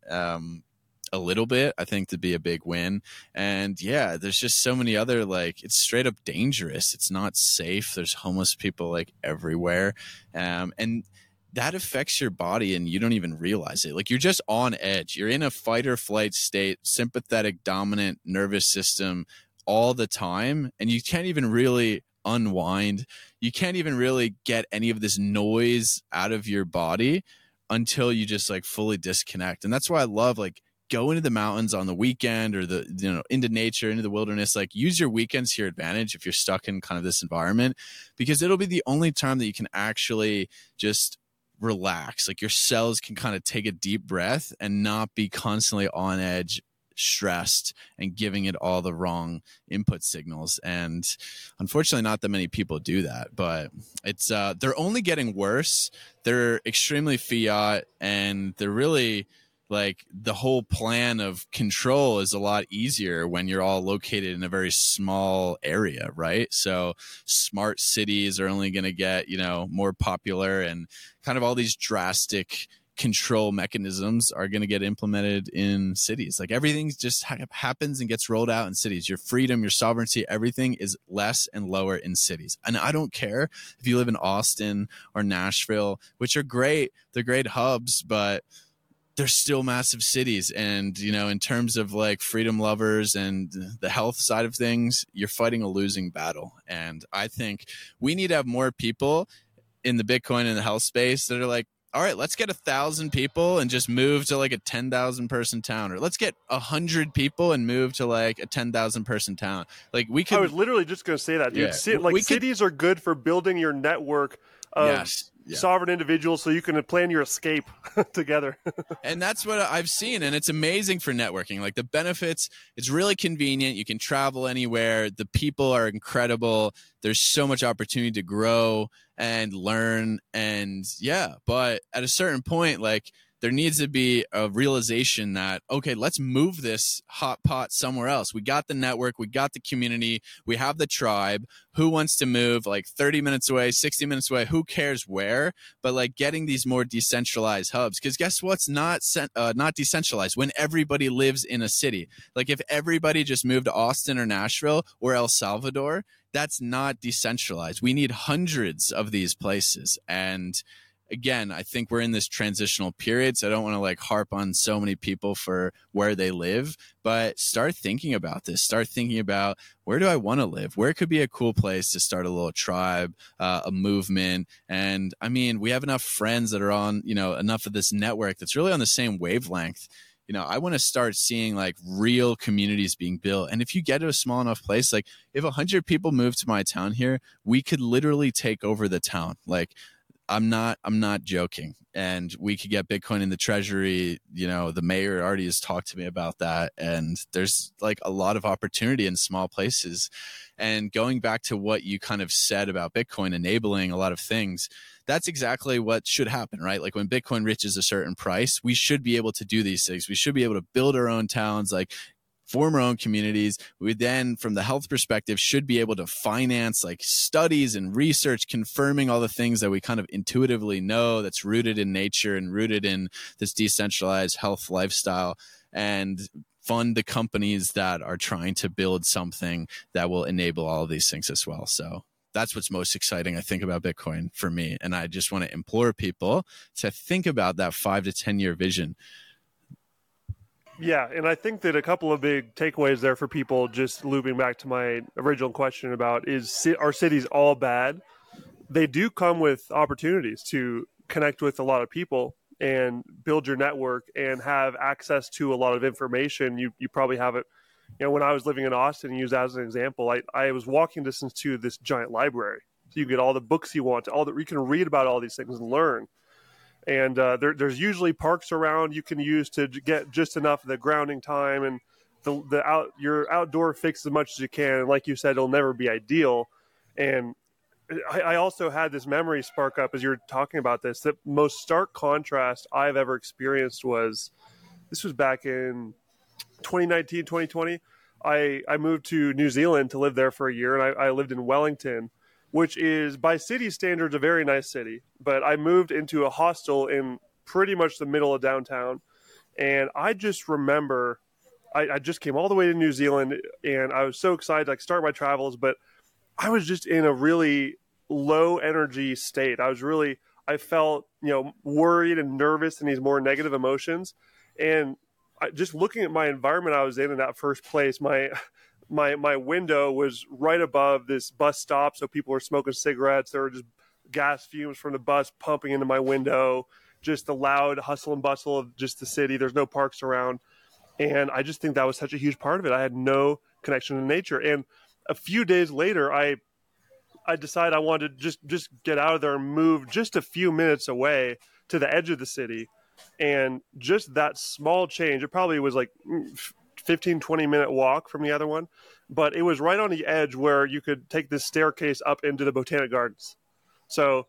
a little bit, I think to be a big win. And yeah, there's just so many other, like, it's straight up dangerous. It's not safe. There's homeless people like everywhere. And that affects your body and you don't even realize it. Like, you're just on edge. You're in a fight or flight state, sympathetic dominant nervous system all the time. And you can't even really unwind. You can't even really get any of this noise out of your body until you just like fully disconnect. And that's why I love like go into the mountains on the weekend, or into nature, into the wilderness. Like, use your weekends to your advantage if you're stuck in kind of this environment, because it'll be the only time that you can actually just relax. Like, your cells can kind of take a deep breath and not be constantly on edge, stressed, and giving it all the wrong input signals. And unfortunately, not that many people do that, but it's they're only getting worse. They're extremely fiat, and they're really like, the whole plan of control is a lot easier when you're all located in a very small area, right? So smart cities are only going to get, more popular, and kind of all these drastic control mechanisms are going to get implemented in cities. Like, everything just happens and gets rolled out in cities. Your freedom, your sovereignty, everything is less and lower in cities. And I don't care if you live in Austin or Nashville, which are great. They're great hubs, but they're still massive cities. And, in terms of like freedom lovers and the health side of things, you're fighting a losing battle. And I think we need to have more people in the Bitcoin and the health space that are like, all right, let's get 1,000 people and just move to like a 10,000 person town, or let's get 100 people and move to like a 10,000 person town. Like, we could. I was literally just going to say that, dude. Yeah. Cities are good for building your network of sovereign individuals, so you can plan your escape together. And that's what I've seen, and it's amazing for networking. Like, the benefits, it's really convenient. You can travel anywhere. The people are incredible. There's so much opportunity to grow and learn. And yeah, but at a certain point, like, there needs to be a realization that, okay, let's move this hot pot somewhere else. We got the network, we got the community, we have the tribe. Who wants to move like 30 minutes away, 60 minutes away? Who cares where? But like, getting these more decentralized hubs, because guess what's not decentralized? When everybody lives in a city. Like, if everybody just moved to Austin or Nashville or El Salvador, that's not decentralized. We need hundreds of these places. And again, I think we're in this transitional period, so I don't want to like harp on so many people for where they live, but start thinking about this. Start thinking about, where do I want to live? Where could be a cool place to start a little tribe, a movement? And I mean, we have enough friends that are on, enough of this network that's really on the same wavelength. I want to start seeing like real communities being built. And if you get to a small enough place, like if 100 people move to my town here, we could literally take over the town. Like, I'm not joking. And we could get Bitcoin in the treasury. The mayor already has talked to me about that. And there's like a lot of opportunity in small places. And going back to what you kind of said about Bitcoin enabling a lot of things, that's exactly what should happen, right? Like, when Bitcoin reaches a certain price, we should be able to do these things. We should be able to build our own towns, like form our own communities. We then, from the health perspective, should be able to finance like studies and research confirming all the things that we kind of intuitively know, that's rooted in nature and rooted in this decentralized health lifestyle, and fund the companies that are trying to build something that will enable all of these things as well. So that's what's most exciting, I think, about Bitcoin for me. And I just want to implore people to think about that 5 to 10 year vision. Yeah, and I think that a couple of big takeaways there for people, just looping back to my original question about, are cities all bad? They do come with opportunities to connect with a lot of people and build your network and have access to a lot of information. You probably have it. When I was living in Austin, used as an example, I was walking distance to this giant library. You get all the books you want, you can read about all these things and learn. And there's usually parks around you can use to get just enough of the grounding time and your outdoor fix as much as you can. And like you said, it'll never be ideal. And I also had this memory spark up as you were talking about this. The most stark contrast I've ever experienced was back in 2019, 2020. I moved to New Zealand to live there for a year, and I lived in Wellington, which is by city standards a very nice city. But I moved into a hostel in pretty much the middle of downtown, and I just remember I just came all the way to New Zealand, and I was so excited to start my travels, but I was just in a really low energy state. I felt worried and nervous and these more negative emotions, and just looking at my environment I was in that first place, my window was right above this bus stop, so people were smoking cigarettes. There were just gas fumes from the bus pumping into my window, just the loud hustle and bustle of just the city. There's no parks around, and I just think that was such a huge part of it. I had no connection to nature. And a few days later, I decided I wanted to just get out of there and move just a few minutes away to the edge of the city. And just that small change, it probably was like 15, 20-minute walk from the other one, but it was right on the edge where you could take this staircase up into the Botanic Gardens. So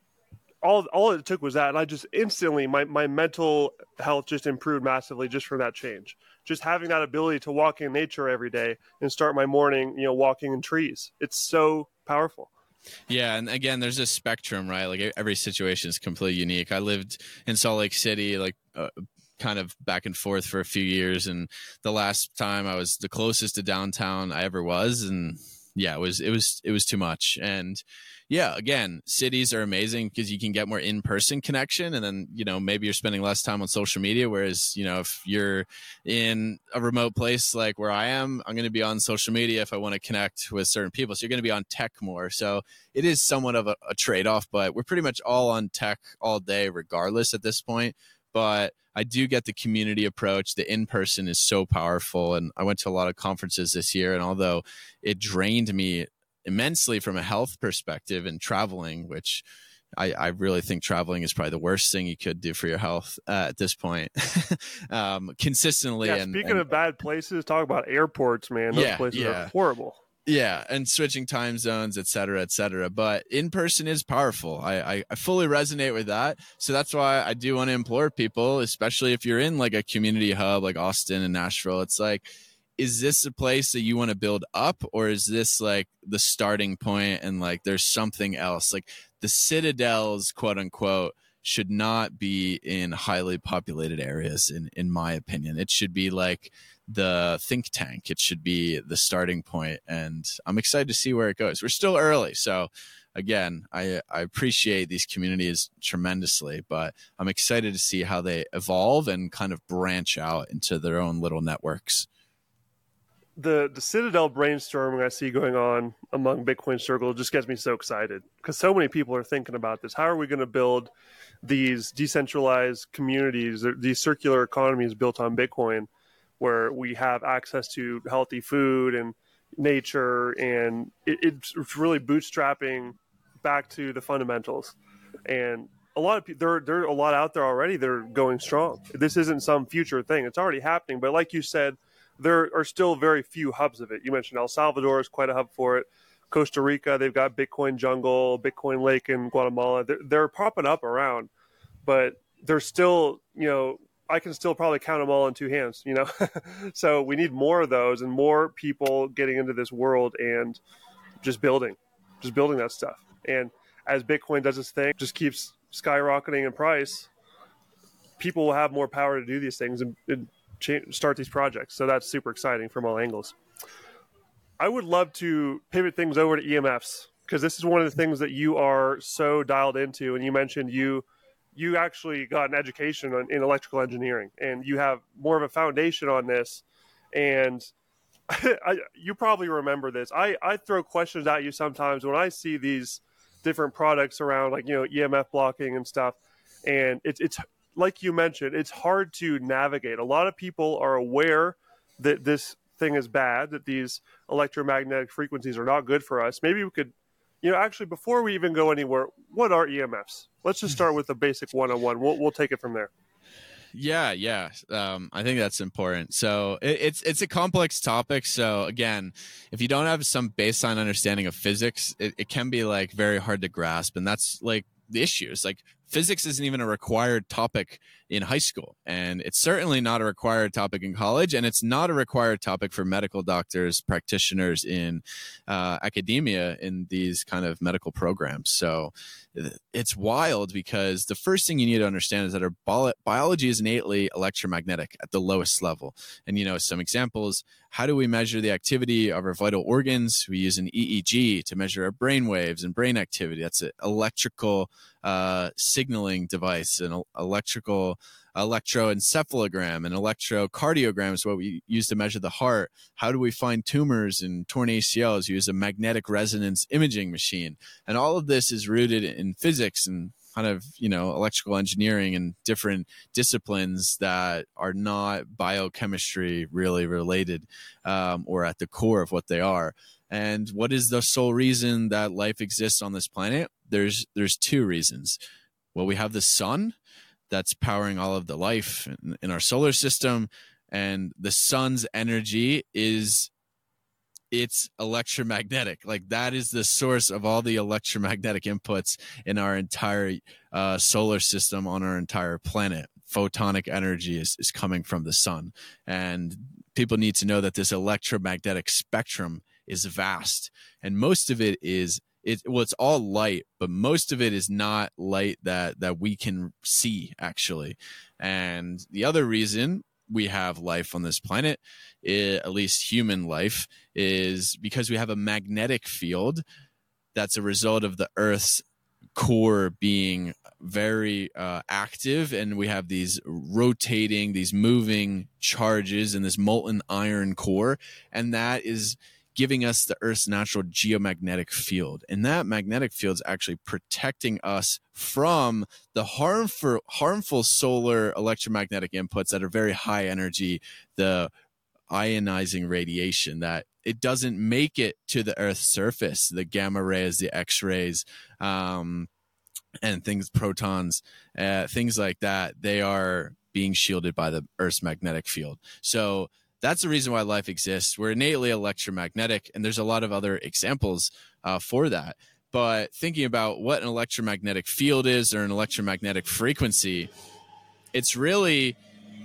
all it took was that, and I just instantly, my mental health just improved massively just from that change. Just having that ability to walk in nature every day and start my morning, walking in trees. It's so powerful. Yeah, and again, there's a spectrum, right? Like every situation is completely unique. I lived in Salt Lake City, kind of back and forth for a few years, and the last time I was the closest to downtown I ever was, and yeah, it was too much. And yeah, again, cities are amazing because you can get more in-person connection, and then maybe you're spending less time on social media. Whereas if you're in a remote place like where I am, I'm going to be on social media if I want to connect with certain people. So you're going to be on tech more. So it is somewhat of a trade-off, but we're pretty much all on tech all day, regardless at this point. But I do get the community approach. The in-person is so powerful, and I went to a lot of conferences this year, and although it drained me immensely from a health perspective and traveling, which I really think traveling is probably the worst thing you could do for your health at this point. Consistently. Yeah, speaking of bad places, talk about airports, man. Those places are horrible. Yeah, and switching time zones, et cetera, et cetera. But in person is powerful. I fully resonate with that. So that's why I do want to implore people, especially if you're in like a community hub like Austin and Nashville, it's like, is this a place that you want to build up, or is this like the starting point and like there's something else? Like the citadels, quote unquote, should not be in highly populated areas, in my opinion. It should be like the think tank. It should be the starting point, and I'm excited to see where it goes. We're still early, so again, I appreciate these communities tremendously, but I'm excited to see how they evolve and kind of branch out into their own little networks. The Citadel brainstorming I see going on among Bitcoin circles just gets me so excited because so many people are thinking about this. How are we going to build these decentralized communities, these circular economies built on Bitcoin, where we have access to healthy food and nature, and it's really bootstrapping back to the fundamentals. And a lot of people, there are a lot out there already that are going strong. This isn't some future thing; it's already happening. But like you said, there are still very few hubs of it. You mentioned El Salvador is quite a hub for it. Costa Rica, they've got Bitcoin Jungle, Bitcoin Lake in Guatemala. They're popping up around, but they're still, I can still probably count them all in two hands, So we need more of those and more people getting into this world and just building that stuff. And as Bitcoin does its thing, just keeps skyrocketing in price, people will have more power to do these things and start these projects. So that's super exciting from all angles. I would love to pivot things over to EMFs because this is one of the things that you are so dialed into. And you mentioned you actually got an education in electrical engineering, and you have more of a foundation on this. And you probably remember this. I throw questions at you sometimes when I see these different products around, like, EMF blocking and stuff. And it's like you mentioned, it's hard to navigate. A lot of people are aware that this thing is bad, that these electromagnetic frequencies are not good for us. Maybe we could Actually, before we even go anywhere, what are EMFs? Let's just start with the basic 101. We'll take it from there. Yeah. I think that's important. So it's a complex topic. So again, if you don't have some baseline understanding of physics, it can be like very hard to grasp. And that's like the issue. It's like physics isn't even a required topic in high school, and it's certainly not a required topic in college, and it's not a required topic for medical doctors, practitioners in academia in these kind of medical programs. So it's wild, because the first thing you need to understand is that our biology is innately electromagnetic at the lowest level. And some examples: how do we measure the activity of our vital organs? We use an EEG to measure our brain waves and brain activity. That's an electrical signaling device, an electroencephalogram, an electrocardiogram is what we use to measure the heart. How do we find tumors and torn ACLs? We use a magnetic resonance imaging machine. And all of this is rooted in physics and kind of, electrical engineering and different disciplines that are not biochemistry really related, or at the core of what they are. And what is the sole reason that life exists on this planet? There's two reasons. Well, we have the sun that's powering all of the life in our solar system, and the sun's energy it's electromagnetic. Like, that is the source of all the electromagnetic inputs in our entire solar system, on our entire planet. Photonic energy is coming from the sun, and people need to know that this electromagnetic spectrum is vast, and most of it is it's all light, but most of it is not light that we can see, actually. And the other reason we have life on this planet, at least human life, is because we have a magnetic field that's a result of the Earth's core being very active, and we have these rotating, these moving charges in this molten iron core, and that is giving us the Earth's natural geomagnetic field. And that magnetic field is actually protecting us from the harmful solar electromagnetic inputs that are very high energy, the ionizing radiation, that it doesn't make it to the Earth's surface, the gamma rays, the X-rays, and things, protons, things like that. They are being shielded by the Earth's magnetic field. So that's the reason why life exists. We're innately electromagnetic, and there's a lot of other examples for that. But thinking about what an electromagnetic field is, or an electromagnetic frequency, it's really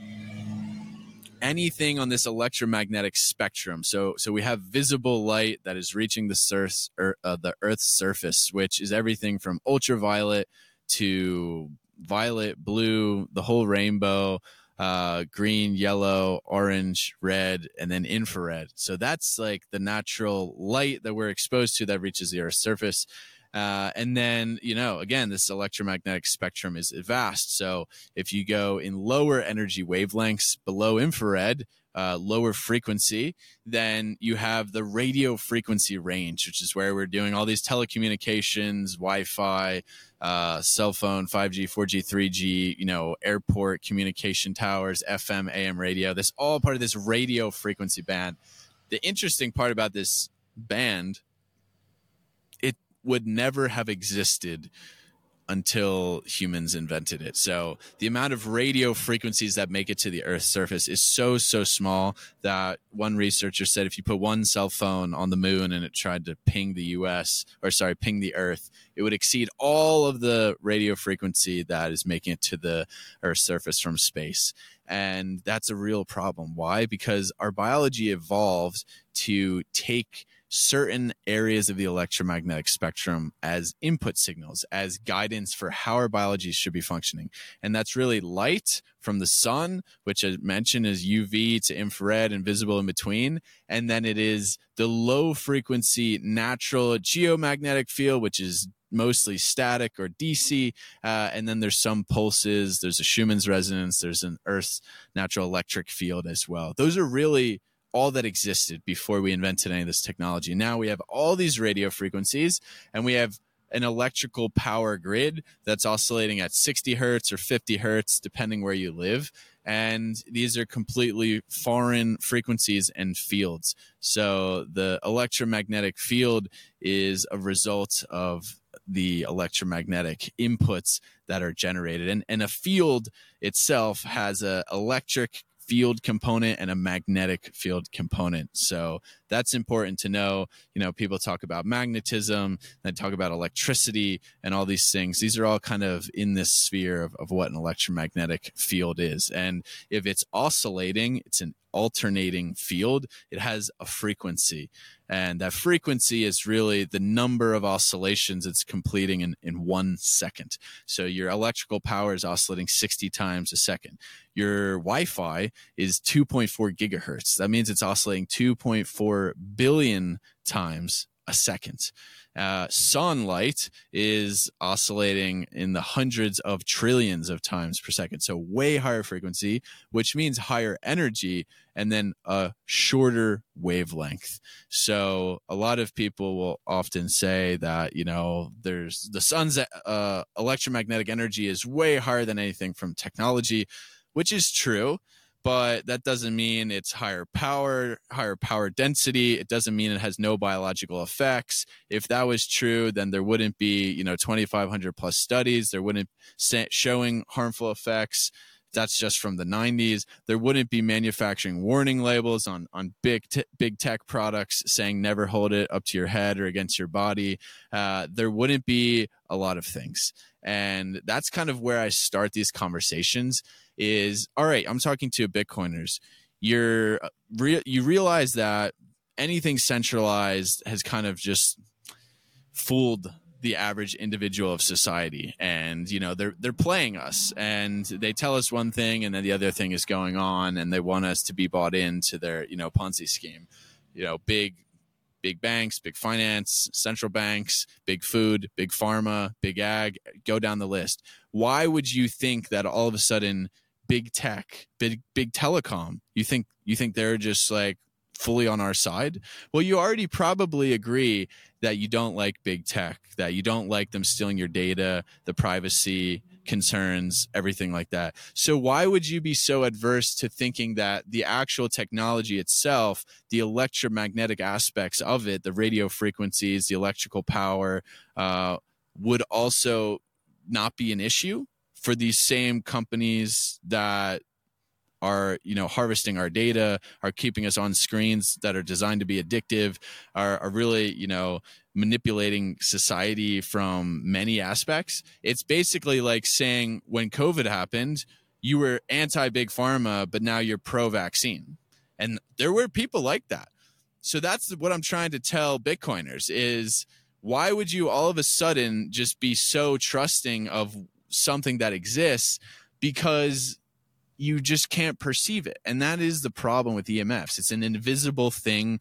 anything on this electromagnetic spectrum. So we have visible light that is reaching the Earth's surface, which is everything from ultraviolet to violet, blue, the whole rainbow, green, yellow, orange, red, and then infrared. So that's like the natural light that we're exposed to that reaches the Earth's surface. And then, again, this electromagnetic spectrum is vast. So if you go in lower energy wavelengths below infrared, lower frequency, then you have the radio frequency range, which is where we're doing all these telecommunications, Wi-Fi, cell phone, 5G, 4G, 3G, airport communication towers, FM, AM radio. This all part of this radio frequency band. The interesting part about this band, it would never have existed until humans invented it. So the amount of radio frequencies that make it to the Earth's surface is so small that one researcher said if you put one cell phone on the moon and it tried to ping the ping the Earth, it would exceed all of the radio frequency that is making it to the Earth's surface from space. And that's a real problem. Why? Because our biology evolved to take certain areas of the electromagnetic spectrum as input signals, as guidance for how our biology should be functioning. And that's really light from the sun, which I mentioned is UV to infrared and visible in between. And then it is the low frequency natural geomagnetic field, which is mostly static or DC. And then there's some pulses, there's a Schumann's resonance, there's an Earth's natural electric field as well. Those are really all that existed before we invented any of this technology. Now we have all these radio frequencies, and we have an electrical power grid that's oscillating at 60 hertz or 50 hertz, depending where you live. And these are completely foreign frequencies and fields. So the electromagnetic field is a result of the electromagnetic inputs that are generated. And a field itself has an electric field component and a magnetic field component. So that's important to know. You know, people talk about magnetism, they talk about electricity and all these things. These are all kind of in this sphere of what an electromagnetic field is. And if it's oscillating, it's an alternating field, it has a frequency. And that frequency is really the number of oscillations it's completing in 1 second. So your electrical power is oscillating 60 times a second. Your Wi-Fi is 2.4 gigahertz. That means it's oscillating 2.4 billion times a second. Sunlight is oscillating in the hundreds of trillions of times per second. So way higher frequency, which means higher energy, and then a shorter wavelength. So a lot of people will often say that, you know, there's the sun's electromagnetic energy is way higher than anything from technology, which is true. But that doesn't mean it's higher power density. It doesn't mean it has no biological effects. If that was true, then there wouldn't be, 2,500 plus studies. There wouldn't showing harmful effects. That's just from the 90s. There wouldn't be manufacturing warning labels on big tech products saying never hold it up to your head or against your body. There wouldn't be a lot of things. And that's kind of where I start these conversations is, all right, I'm talking to Bitcoiners. You realize that anything centralized has kind of just fooled the average individual of society. And, they're playing us and they tell us one thing and then the other thing is going on and they want us to be bought into their, Ponzi scheme. Big banks, big finance, central banks, big food, big pharma, big ag, go down the list. Why would you think that all of a sudden big tech, big telecom, you think they're just like fully on our side? Well, you already probably agree that you don't like big tech, that you don't like them stealing your data, the privacy concerns, everything like that. So why would you be so adverse to thinking that the actual technology itself, the electromagnetic aspects of it, the radio frequencies, the electrical power, would also not be an issue for these same companies that are, harvesting our data, are keeping us on screens that are designed to be addictive, are really, manipulating society from many aspects? It's basically like saying when COVID happened, you were anti-big pharma, but now you're pro-vaccine. And there were people like that. So that's what I'm trying to tell Bitcoiners is, why would you all of a sudden just be so trusting of something that exists? Because you just can't perceive it. And that is the problem with EMFs. It's an invisible thing.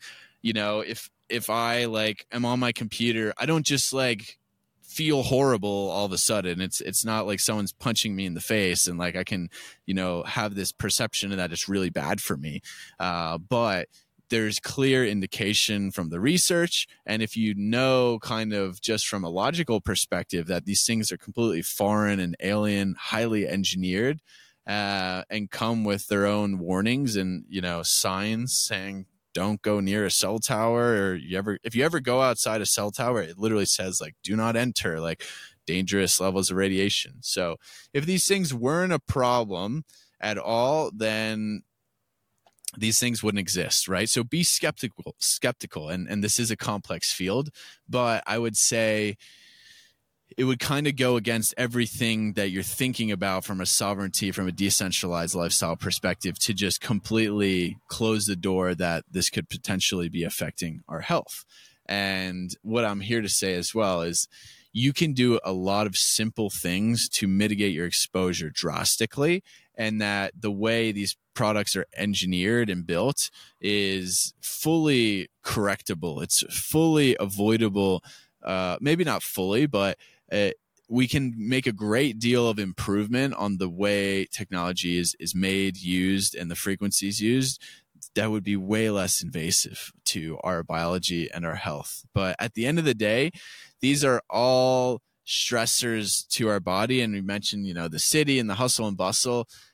If I am on my computer, I don't just feel horrible all of a sudden. It's not like someone's punching me in the face and I can, have this perception that it's really bad for me. But there's clear indication from the research. And if kind of just from a logical perspective that these things are completely foreign and alien, highly engineered, and come with their own warnings and, signs saying, don't go near a cell tower, or if you ever go outside a cell tower, it literally says do not enter, dangerous levels of radiation. So if these things weren't a problem at all, then these things wouldn't exist, right? So be skeptical. And this is a complex field, but I would say it would kind of go against everything that you're thinking about from a sovereignty, from a decentralized lifestyle perspective, to just completely close the door that this could potentially be affecting our health. And what I'm here to say as well is you can do a lot of simple things to mitigate your exposure drastically. And that the way these products are engineered and built is fully correctable. It's fully avoidable. Maybe not fully, but we can make a great deal of improvement on the way technology is made, used, and the frequencies used. That would be way less invasive to our biology and our health. But at the end of the day, these are all stressors to our body. And we mentioned, the city and the hustle and bustle.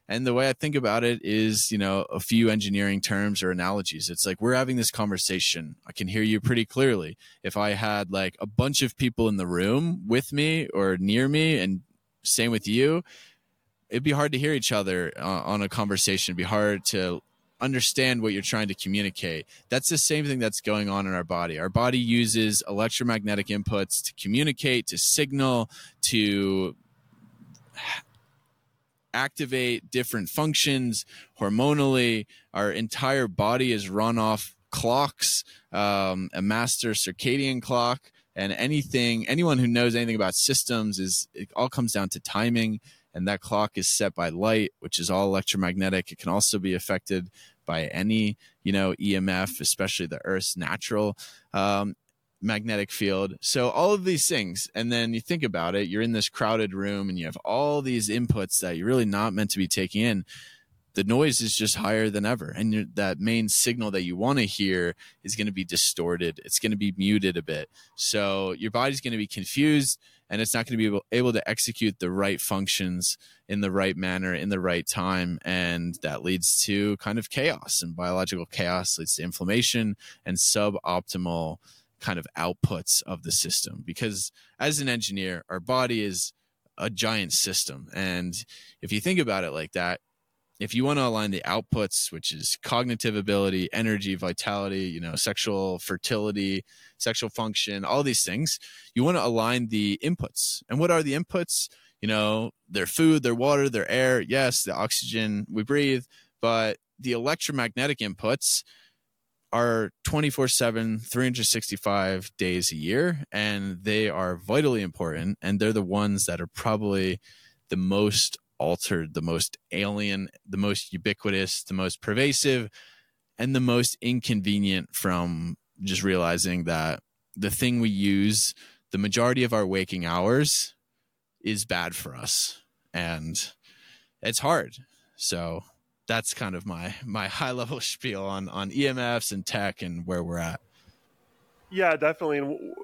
And the way I think about it is, a few engineering terms or analogies. It's like we're having this conversation. I can hear you pretty clearly. If I had like a bunch of people in the room with me or near me, and same with you, it'd be hard to hear each other on a conversation. It'd be hard to understand what you're trying to communicate. That's the same thing that's going on in our body. Our body uses electromagnetic inputs to communicate, to signal, to activate different functions hormonally. Our entire body is run off clocks, a master circadian clock, and anyone who knows anything about systems it all comes down to timing. And that clock is set by light, which is all electromagnetic. It can also be affected by any, EMF, especially the Earth's natural magnetic field. So all of these things. And then you think about it, you're in this crowded room and you have all these inputs that you're really not meant to be taking in. The noise is just higher than ever. And that main signal that you want to hear is going to be distorted. It's going to be muted a bit. So your body's going to be confused, and it's not going to be able to execute the right functions in the right manner, in the right time. And that leads to kind of chaos, and biological chaos leads to inflammation and suboptimal kind of outputs of the system. Because as an engineer, our body is a giant system. And if you think about it like that, if you want to align the outputs, which is cognitive ability, energy, vitality, sexual fertility, sexual function, all these things, you want to align the inputs. And what are the inputs? Their food, their water, their air. Yes, the oxygen we breathe, but the electromagnetic inputs are 24/7, 365 days a year, and they are vitally important. And they're the ones that are probably the most altered, the most alien, the most ubiquitous, the most pervasive, and the most inconvenient, from just realizing that the thing we use the majority of our waking hours is bad for us. And it's hard. So that's kind of my high level spiel on EMFs and tech and where we're at. Yeah, definitely. And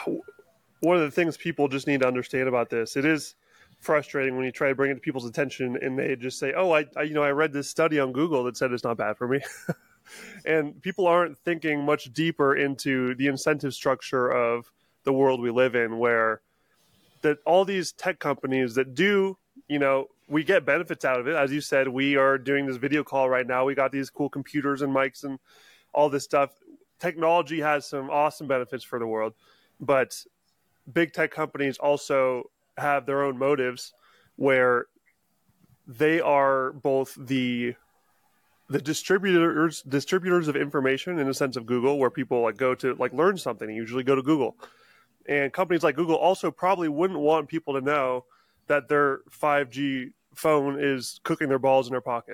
one of the things people just need to understand about this, it is frustrating when you try to bring it to people's attention and they just say, oh, I read this study on Google that said it's not bad for me. And people aren't thinking much deeper into the incentive structure of the world we live in, where that all these tech companies that do, we get benefits out of it. As you said, we are doing this video call right now. We got these cool computers and mics and all this stuff. Technology has some awesome benefits for the world, but big tech companies also have their own motives, where they are both the distributors of information, in the sense of Google, where people go to learn something, and usually go to Google. And companies like Google also probably wouldn't want people to know that their 5G phone is cooking their balls in their pocket.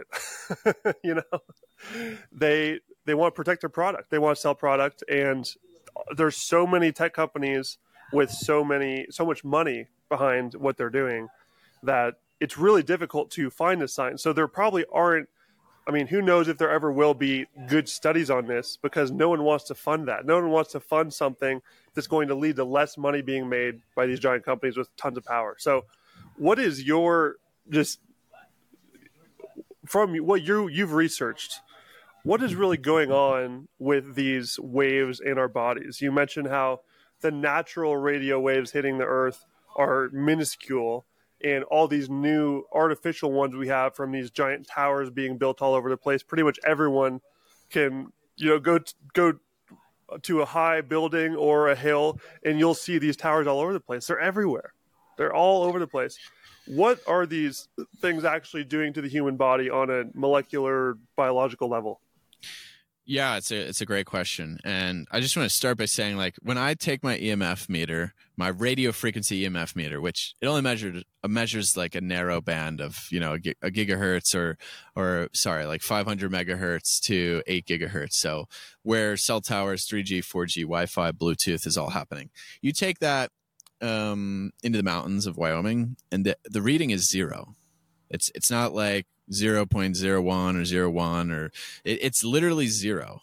They want to protect their product. They want to sell product. And there's so many tech companies with so much money behind what they're doing that it's really difficult to find the science. So there probably aren't, who knows if there ever will be good studies on this, because no one wants to fund that. No one wants to fund something that's going to lead to less money being made by these giant companies with tons of power. So what is your, just from what you've researched, what is really going on with these waves in our bodies? You mentioned how the natural radio waves hitting the earth are minuscule, and all these new artificial ones we have from these giant towers being built all over the place. Pretty much everyone can, go to a high building or a hill, and you'll see these towers all over the place. They're everywhere. They're all over the place. What are these things actually doing to the human body on a molecular, biological level? Yeah, it's a great question. And I just want to start by saying, when I take my EMF meter, my radio frequency EMF meter, which it only measures a narrow band of, a gigahertz or 500 megahertz to 8 gigahertz. So where cell towers, 3G, 4G, Wi-Fi, Bluetooth is all happening. You take that into the mountains of Wyoming, and the reading is zero. It's not like 0.01 or 0.1 or it's literally zero.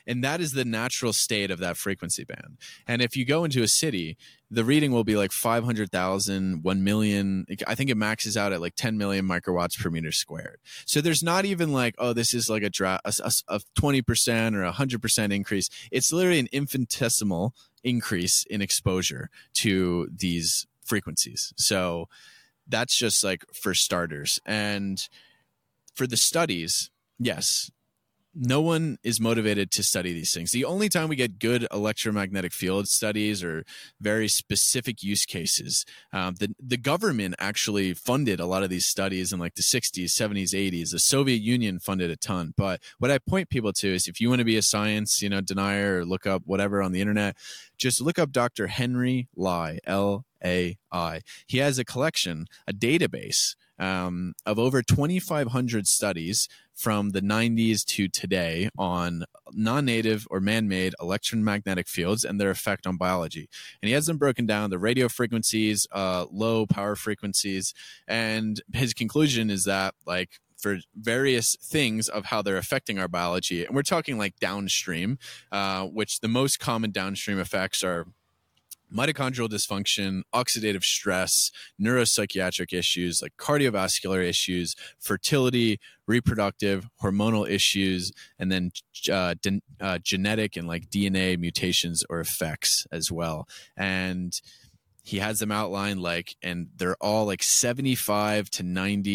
And that is the natural state of that frequency band. And if you go into a city, the reading will be like 500,000, 1 million. I think it maxes out at like 10 million microwatts per meter squared. So there's not even like, oh, this is like a 20% or 100% increase. It's literally an infinitesimal increase in exposure to these frequencies. So that's just like for starters. And for the studies, yes, no one is motivated to study these things. The only time we get good electromagnetic field studies or very specific use cases, the government actually funded a lot of these studies in like the 60s, 70s, 80s. The Soviet Union funded a ton. But what I point people to is if you want to be a science, denier or look up whatever on the internet, just look up Dr. Henry Lai, Lai. He has a collection, a database of over 2,500 studies from the 90s to today on non-native or man-made electromagnetic fields and their effect on biology. And he has them broken down, the radio frequencies, low power frequencies. And his conclusion is that, like, for various things of how they're affecting our biology, and we're talking like downstream, which the most common downstream effects are mitochondrial dysfunction, oxidative stress, neuropsychiatric issues like cardiovascular issues, fertility, reproductive, hormonal issues, and then genetic and like DNA mutations or effects as well. And he has them outlined and they're all like 75 to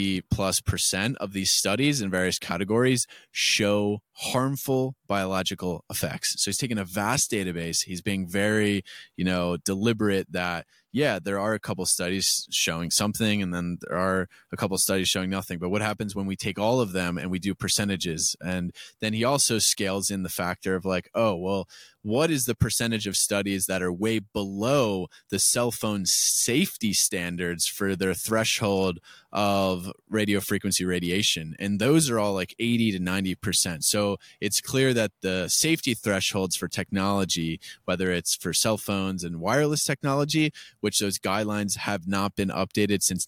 90+% of these studies in various categories show harmful biological effects. So he's taking a vast database. He's being very, deliberate that, yeah, there are a couple studies showing something, and then there are a couple studies showing nothing. But what happens when we take all of them and we do percentages? And then he also scales in the factor of like, oh, well, what is the percentage of studies that are way below the cell phone safety standards for their threshold of radio frequency radiation? And those are all like 80 to 90%. So it's clear that the safety thresholds for technology, whether it's for cell phones and wireless technology, which those guidelines have not been updated since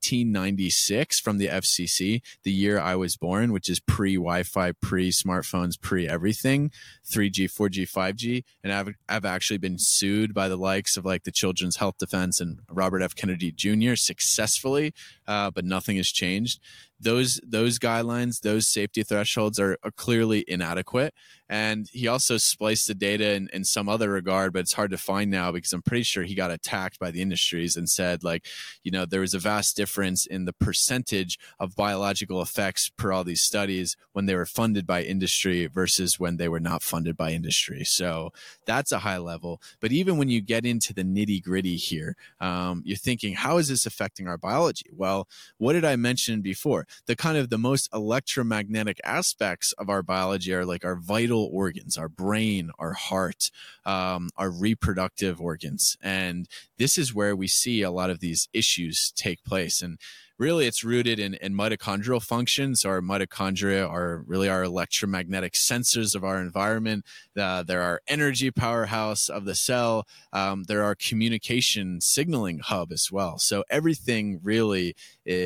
1996 from the FCC, the year I was born, which is pre-Wi-Fi, pre-smartphones, pre-everything, 3G, 4G, 5G. And I've actually been sued by the likes of like the Children's Health Defense and Robert F. Kennedy Jr. successfully, but nothing has changed. Those guidelines, those safety thresholds are clearly inadequate. And he also spliced the data in some other regard, but it's hard to find now because I'm pretty sure he got attacked by the industries and said, like, there was a vast difference in the percentage of biological effects per all these studies when they were funded by industry versus when they were not funded by industry. So that's a high level. But even when you get into the nitty gritty here, you're thinking, how is this affecting our biology? Well, what did I mention before? The most electromagnetic aspects of our biology are like our vital organs, our brain, our heart, our reproductive organs. And this is where we see a lot of these issues take place. And really, it's rooted in mitochondrial functions. Our mitochondria are really our electromagnetic sensors of our environment. They're our energy powerhouse of the cell. They're our communication signaling hub as well. So everything really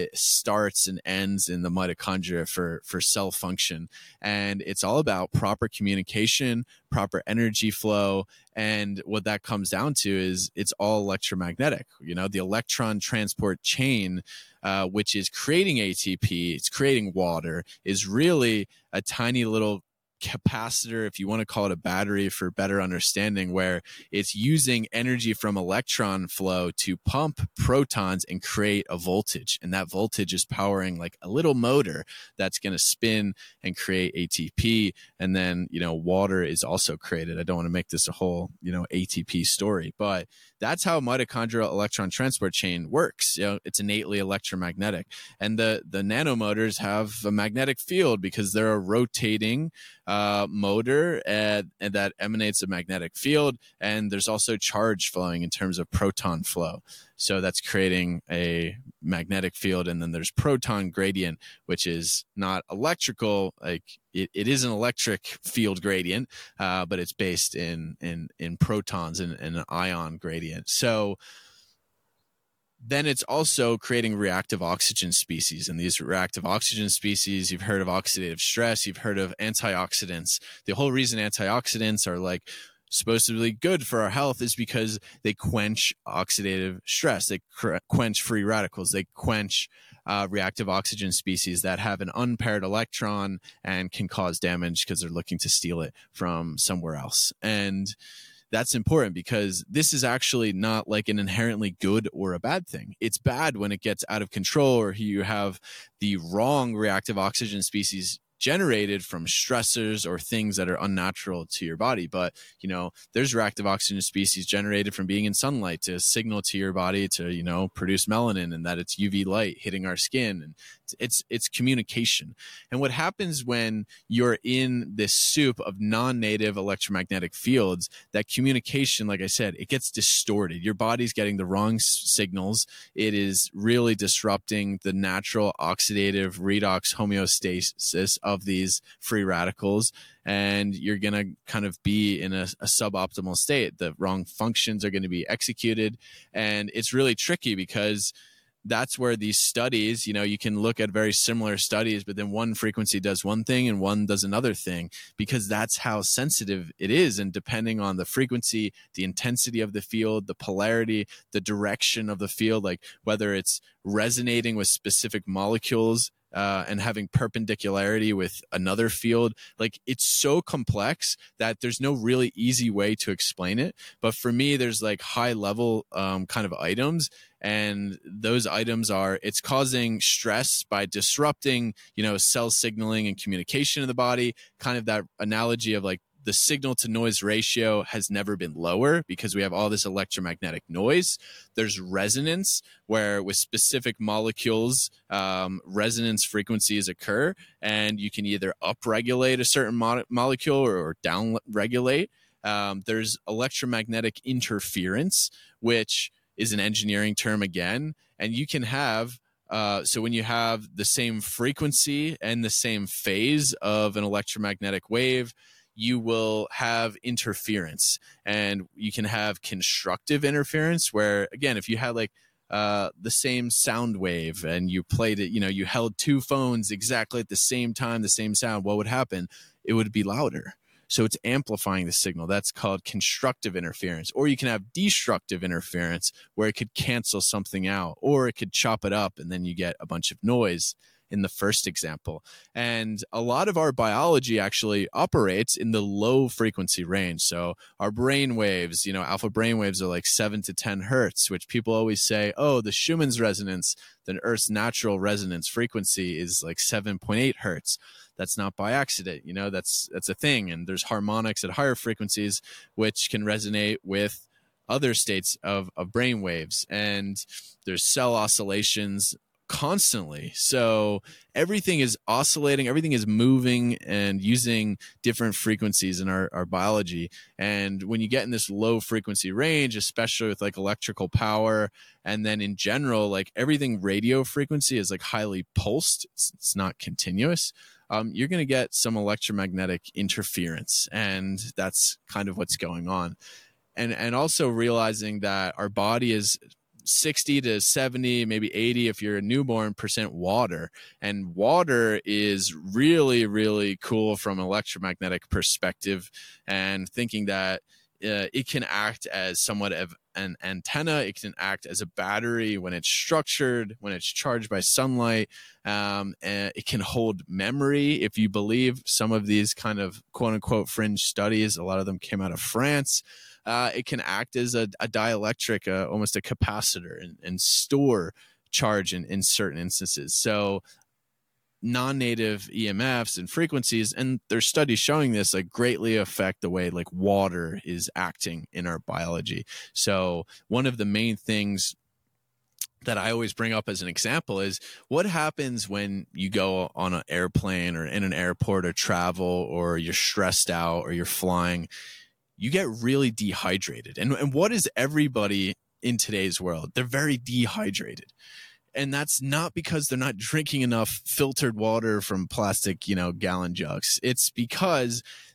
starts and ends in the mitochondria for cell function. And it's all about proper communication, proper energy flow. And what that comes down to is it's all electromagnetic. The electron transport chain, which is creating ATP, it's creating water, is really a tiny little capacitor, if you want to call it a battery for better understanding, where it's using energy from electron flow to pump protons and create a voltage. And that voltage is powering like a little motor that's going to spin and create ATP. And then, water is also created. I don't want to make this a whole, ATP story, but that's how mitochondrial electron transport chain works. It's innately electromagnetic. And the nanomotors have a magnetic field because they're a rotating motor and that emanates a magnetic field. And there's also charge flowing in terms of proton flow. So that's creating a magnetic field. And then there's proton gradient, which is not electrical. Like it is an electric field gradient, but it's based in protons and an ion gradient. So then it's also creating reactive oxygen species. And these reactive oxygen species, you've heard of oxidative stress, you've heard of antioxidants. The whole reason antioxidants are like supposedly good for our health is because they quench oxidative stress. They quench free radicals. They quench reactive oxygen species that have an unpaired electron and can cause damage because they're looking to steal it from somewhere else. And that's important because this is actually not like an inherently good or a bad thing. It's bad when it gets out of control or you have the wrong reactive oxygen species generated from stressors or things that are unnatural to your body. But, you know, there's reactive oxygen species generated from being in sunlight to signal to your body to, you know, produce melanin, and that it's UV light hitting our skin. And it's communication. And what happens when you're in this soup of non-native electromagnetic fields, that communication, like I said, it gets distorted. Your body's getting the wrong signals. It is really disrupting the natural oxidative redox homeostasis of these free radicals, and you're going to kind of be in a suboptimal state. The wrong functions are going to be executed, and it's really tricky because that's where these studies, you know, you can look at very similar studies, but then one frequency does one thing and one does another thing, because that's how sensitive it is. And depending on the frequency, the intensity of the field, the polarity, the direction of the field, like whether it's resonating with specific molecules and having perpendicularity with another field, like it's so complex that there's no really easy way to explain it. But for me, there's like high level kind of items. And those items are, it's causing stress by disrupting, you know, cell signaling and communication in the body. Kind of that analogy of like the signal to noise ratio has never been lower because we have all this electromagnetic noise. There's resonance, where with specific molecules, resonance frequencies occur, and you can either upregulate a certain molecule or downregulate. There's electromagnetic interference, which is an engineering term again, and you can have so when you have the same frequency and the same phase of an electromagnetic wave, you will have interference, and you can have constructive interference where, again, if you had like the same sound wave and you played it, you know, you held two phones exactly at the same time, the same sound, what would happen? It would be louder. So it's amplifying the signal. That's called constructive interference. Or you can have destructive interference where it could cancel something out, or it could chop it up, and then you get a bunch of noise in the first example. And a lot of our biology actually operates in the low frequency range. So our brain waves, you know, alpha brain waves are like 7 to 10 hertz, which people always say, oh, the Schumann's resonance, the Earth's natural resonance frequency is like 7.8 hertz. That's not by accident, you know, that's a thing. And there's harmonics at higher frequencies, which can resonate with other states of brain waves. And there's cell oscillations constantly. So everything is oscillating, everything is moving and using different frequencies in our biology. And when you get in this low frequency range, especially with like electrical power, and then in general, like everything radio frequency is like highly pulsed, it's not continuous. You're going to get some electromagnetic interference, and that's kind of what's going on. And also realizing that our body is 60 to 70, maybe 80 if you're a newborn % water. And water is really, really cool from an electromagnetic perspective, and thinking that it can act as somewhat of an antenna. It can act as a battery when it's structured, when it's charged by sunlight. And it can hold memory. If you believe some of these kind of quote unquote fringe studies, a lot of them came out of France. It can act as a dielectric, almost a capacitor, and store charge in certain instances. So non-native EMFs and frequencies, and there's studies showing this, like greatly affect the way like water is acting in our biology. So one of the main things that I always bring up as an example is what happens when you go on an airplane or in an airport or travel, or you're stressed out or you're flying. You get really dehydrated. And what is everybody in today's world? They're very dehydrated. And that's not because they're not drinking enough filtered water from plastic, you know, gallon jugs. It's because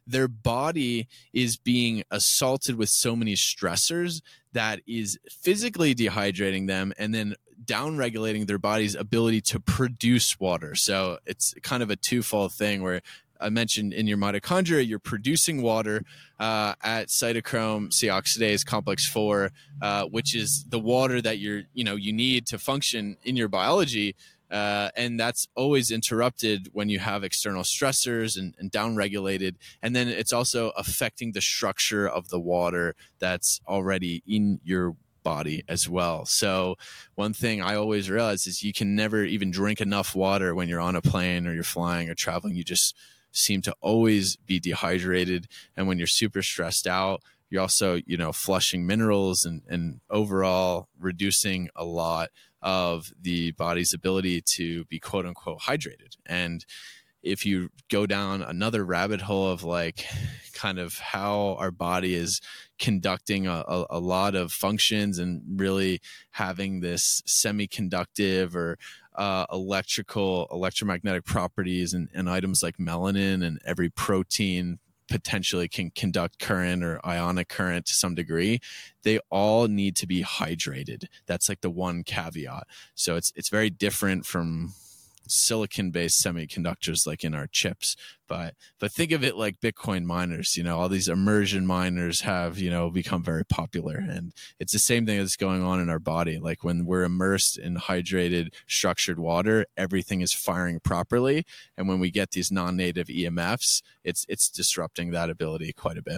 their body is being assaulted with so many stressors that is physically dehydrating them and then down regulating their body's ability to produce water. So it's kind of a twofold thing where I mentioned in your mitochondria, you're producing water at cytochrome C oxidase complex 4, which is the water that you need to function in your biology. And that's always interrupted when you have external stressors and downregulated. And then it's also affecting the structure of the water that's already in your body as well. So one thing I always realize is you can never even drink enough water when you're on a plane or you're flying or traveling. You just seem to always be dehydrated. And when you're super stressed out, you're also, flushing minerals and overall reducing a lot of the body's ability to be quote unquote hydrated. And if you go down another rabbit hole of like kind of how our body is conducting a lot of functions and really having this semiconductive or electromagnetic properties and items like melanin, and every protein potentially can conduct current or ionic current to some degree, they all need to be hydrated. That's like the one caveat. So it's very different from silicon-based semiconductors like in our chips, but think of it like Bitcoin miners. All these immersion miners have become very popular, and it's the same thing that's going on in our body. Like when we're immersed in hydrated structured water, everything is firing properly, and when we get these non-native EMFs, it's disrupting that ability quite a bit.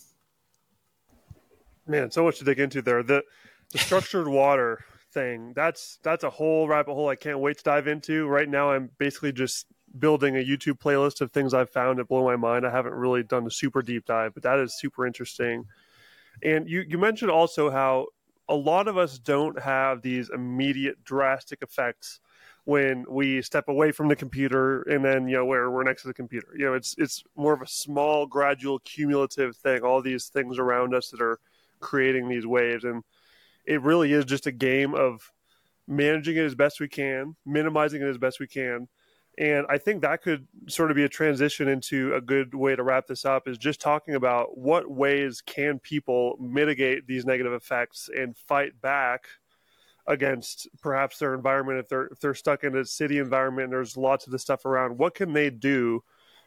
Man, so much to dig into there. The structured water thing, that's a whole rabbit hole I can't wait to dive into. Right now I'm basically just building a YouTube playlist of things I've found that blow my mind. I haven't really done a super deep dive, but that is super interesting. And you mentioned also how a lot of us don't have these immediate drastic effects when we step away from the computer and then where we're next to the computer. It's more of a small, gradual, cumulative thing, all these things around us that are creating these waves. And it really is just a game of managing it as best we can, minimizing it as best we can. And I think that could sort of be a transition into a good way to wrap this up, is just talking about what ways can people mitigate these negative effects and fight back against perhaps their environment. If they're stuck in a city environment and there's lots of this stuff around, what can they do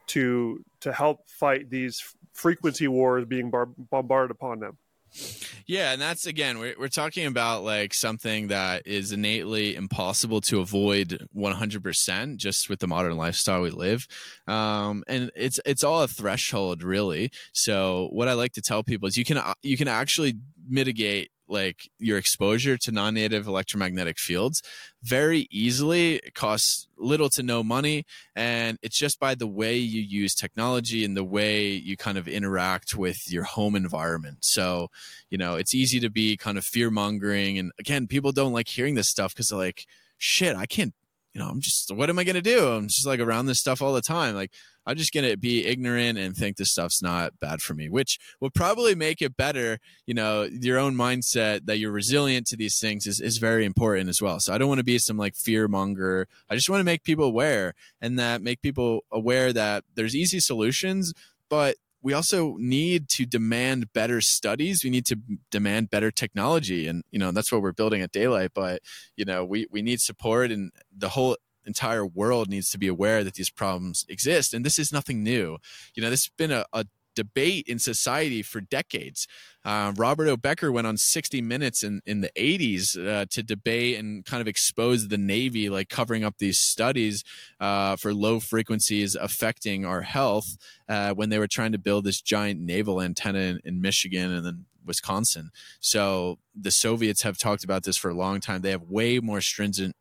to help fight these frequency wars being bombarded upon them? Yeah, and that's, again, we're talking about like something that is innately impossible to avoid 100% just with the modern lifestyle we live, and it's all a threshold, really. So what I like to tell people is you can actually mitigate like your exposure to non-native electromagnetic fields very easily. It costs little to no money, and it's just by the way you use technology and the way you kind of interact with your home environment. So it's easy to be kind of fear-mongering, and again, people don't like hearing this stuff because they're like, shit, I can't, what am I going to do? I'm just like around this stuff all the time. Like, I'm just going to be ignorant and think this stuff's not bad for me, which will probably make it better. Your own mindset that you're resilient to these things is very important as well. So I don't want to be some like fear monger. I just want to make people aware, and that make people aware that there's easy solutions, but we also need to demand better studies. We need to demand better technology. And, that's what we're building at Daylight. But, we need support, and the whole entire world needs to be aware that these problems exist. And this is nothing new. This has been a debate in society for decades. Robert O. Becker went on 60 Minutes in the 80s to debate and kind of expose the Navy, like covering up these studies for low frequencies affecting our health when they were trying to build this giant naval antenna in Michigan and then Wisconsin. So the Soviets have talked about this for a long time. They have way more stringent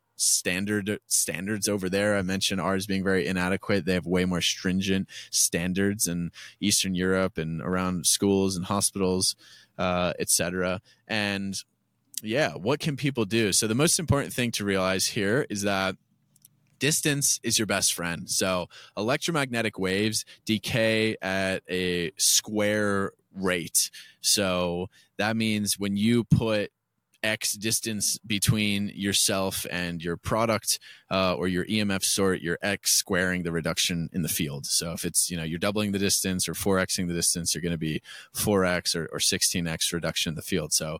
standards over there. I mentioned ours being very inadequate. They have way more stringent standards in Eastern Europe and around schools and hospitals, etc. And yeah, what can people do? So the most important thing to realize here is that distance is your best friend. So electromagnetic waves decay at a square rate. So that means when you put X distance between yourself and your product, or your EMF sort, you're X squaring the reduction in the field. So if it's, you're doubling the distance or 4Xing the distance, you're going to be 4X or 16X reduction in the field. So,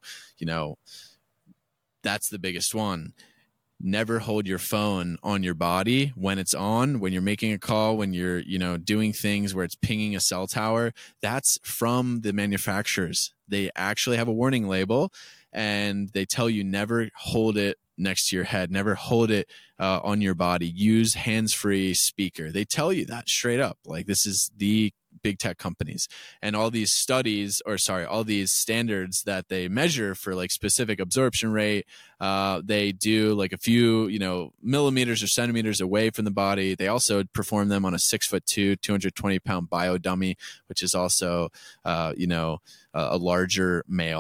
that's the biggest one. Never hold your phone on your body when it's on, when you're making a call, when you're, doing things where it's pinging a cell tower. That's from the manufacturers. They actually have a warning label, and they tell you never hold it next to your head, never hold it on your body. Use hands-free speaker. They tell you that straight up. Like, this is the big tech companies, and all these studies, all these standards that they measure for like specific absorption rate, they do like a few, millimeters or centimeters away from the body. They also perform them on a 6'2", 220-pound bio dummy, which is also, a larger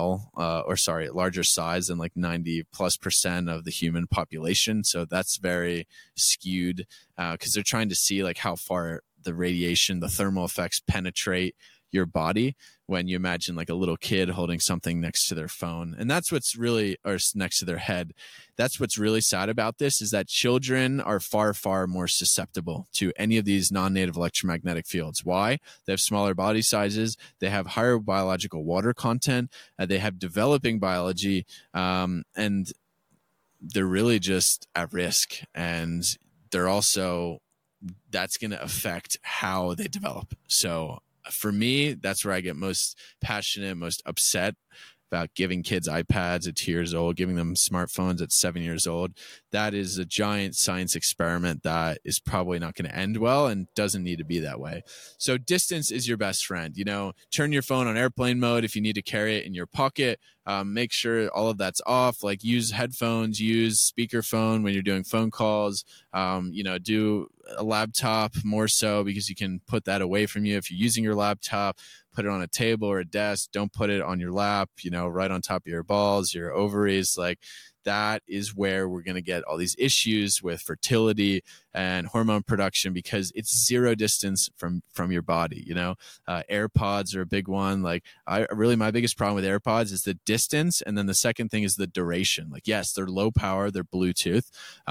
larger size than like 90+% of the human population. So that's very skewed, because they're trying to see like how far the radiation, the thermal effects penetrate your body when you imagine like a little kid holding something next to their phone. And that's what's really, or next to their head. That's what's really sad about this, is that children are far, far more susceptible to any of these non-native electromagnetic fields. Why? They have smaller body sizes. They have higher biological water content. They have developing biology, and they're really just at risk. And they're also, that's going to affect how they develop. So for me, that's where I get most passionate, most upset about giving kids iPads at 2 years old, giving them smartphones at 7 years old. That is a giant science experiment that is probably not going to end well and doesn't need to be that way. So distance is your best friend. Turn your phone on airplane mode if you need to carry it in your pocket. Make sure all of that's off. Like, use headphones, use speakerphone when you're doing phone calls. Do a laptop more so, because you can put that away from you. If you're using your laptop, put it on a table or a desk. Don't put it on your lap, right on top of your balls, your ovaries. Like, that is where we're going to get all these issues with fertility and hormone production, because it's zero distance from your body. AirPods are a big one. Like, my biggest problem with AirPods is the distance. And then the second thing is the duration. Like, yes, they're low power, they're Bluetooth.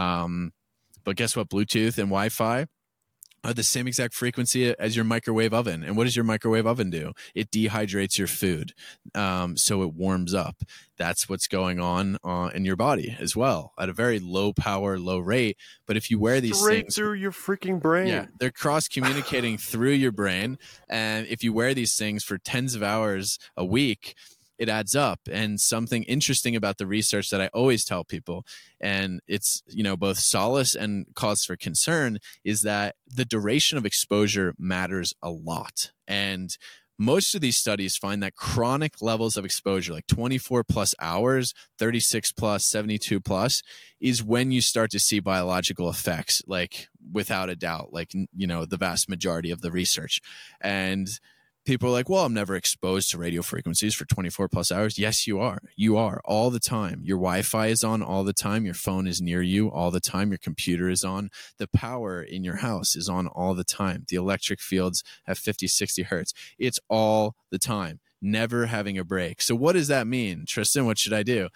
But guess what? Bluetooth and Wi-Fi are the same exact frequency as your microwave oven. And what does your microwave oven do? It dehydrates your food, so it warms up. That's what's going on in your body as well, at a very low power, low rate. But if you wear these things through your freaking brain, yeah, they're cross communicating through your brain. And if you wear these things for tens of hours a week, it adds up. And something interesting about the research that I always tell people, and it's, both solace and cause for concern, is that the duration of exposure matters a lot. And most of these studies find that chronic levels of exposure, like 24 plus hours, 36 plus, 72 plus, is when you start to see biological effects, like, without a doubt, like, the vast majority of the research. And people are like, well, I'm never exposed to radio frequencies for 24 plus hours. Yes, you are. You are, all the time. Your Wi-Fi is on all the time. Your phone is near you all the time. Your computer is on. The power in your house is on all the time. The electric fields have 50, 60 hertz. It's all the time, never having a break. So what does that mean? Tristan, what should I do?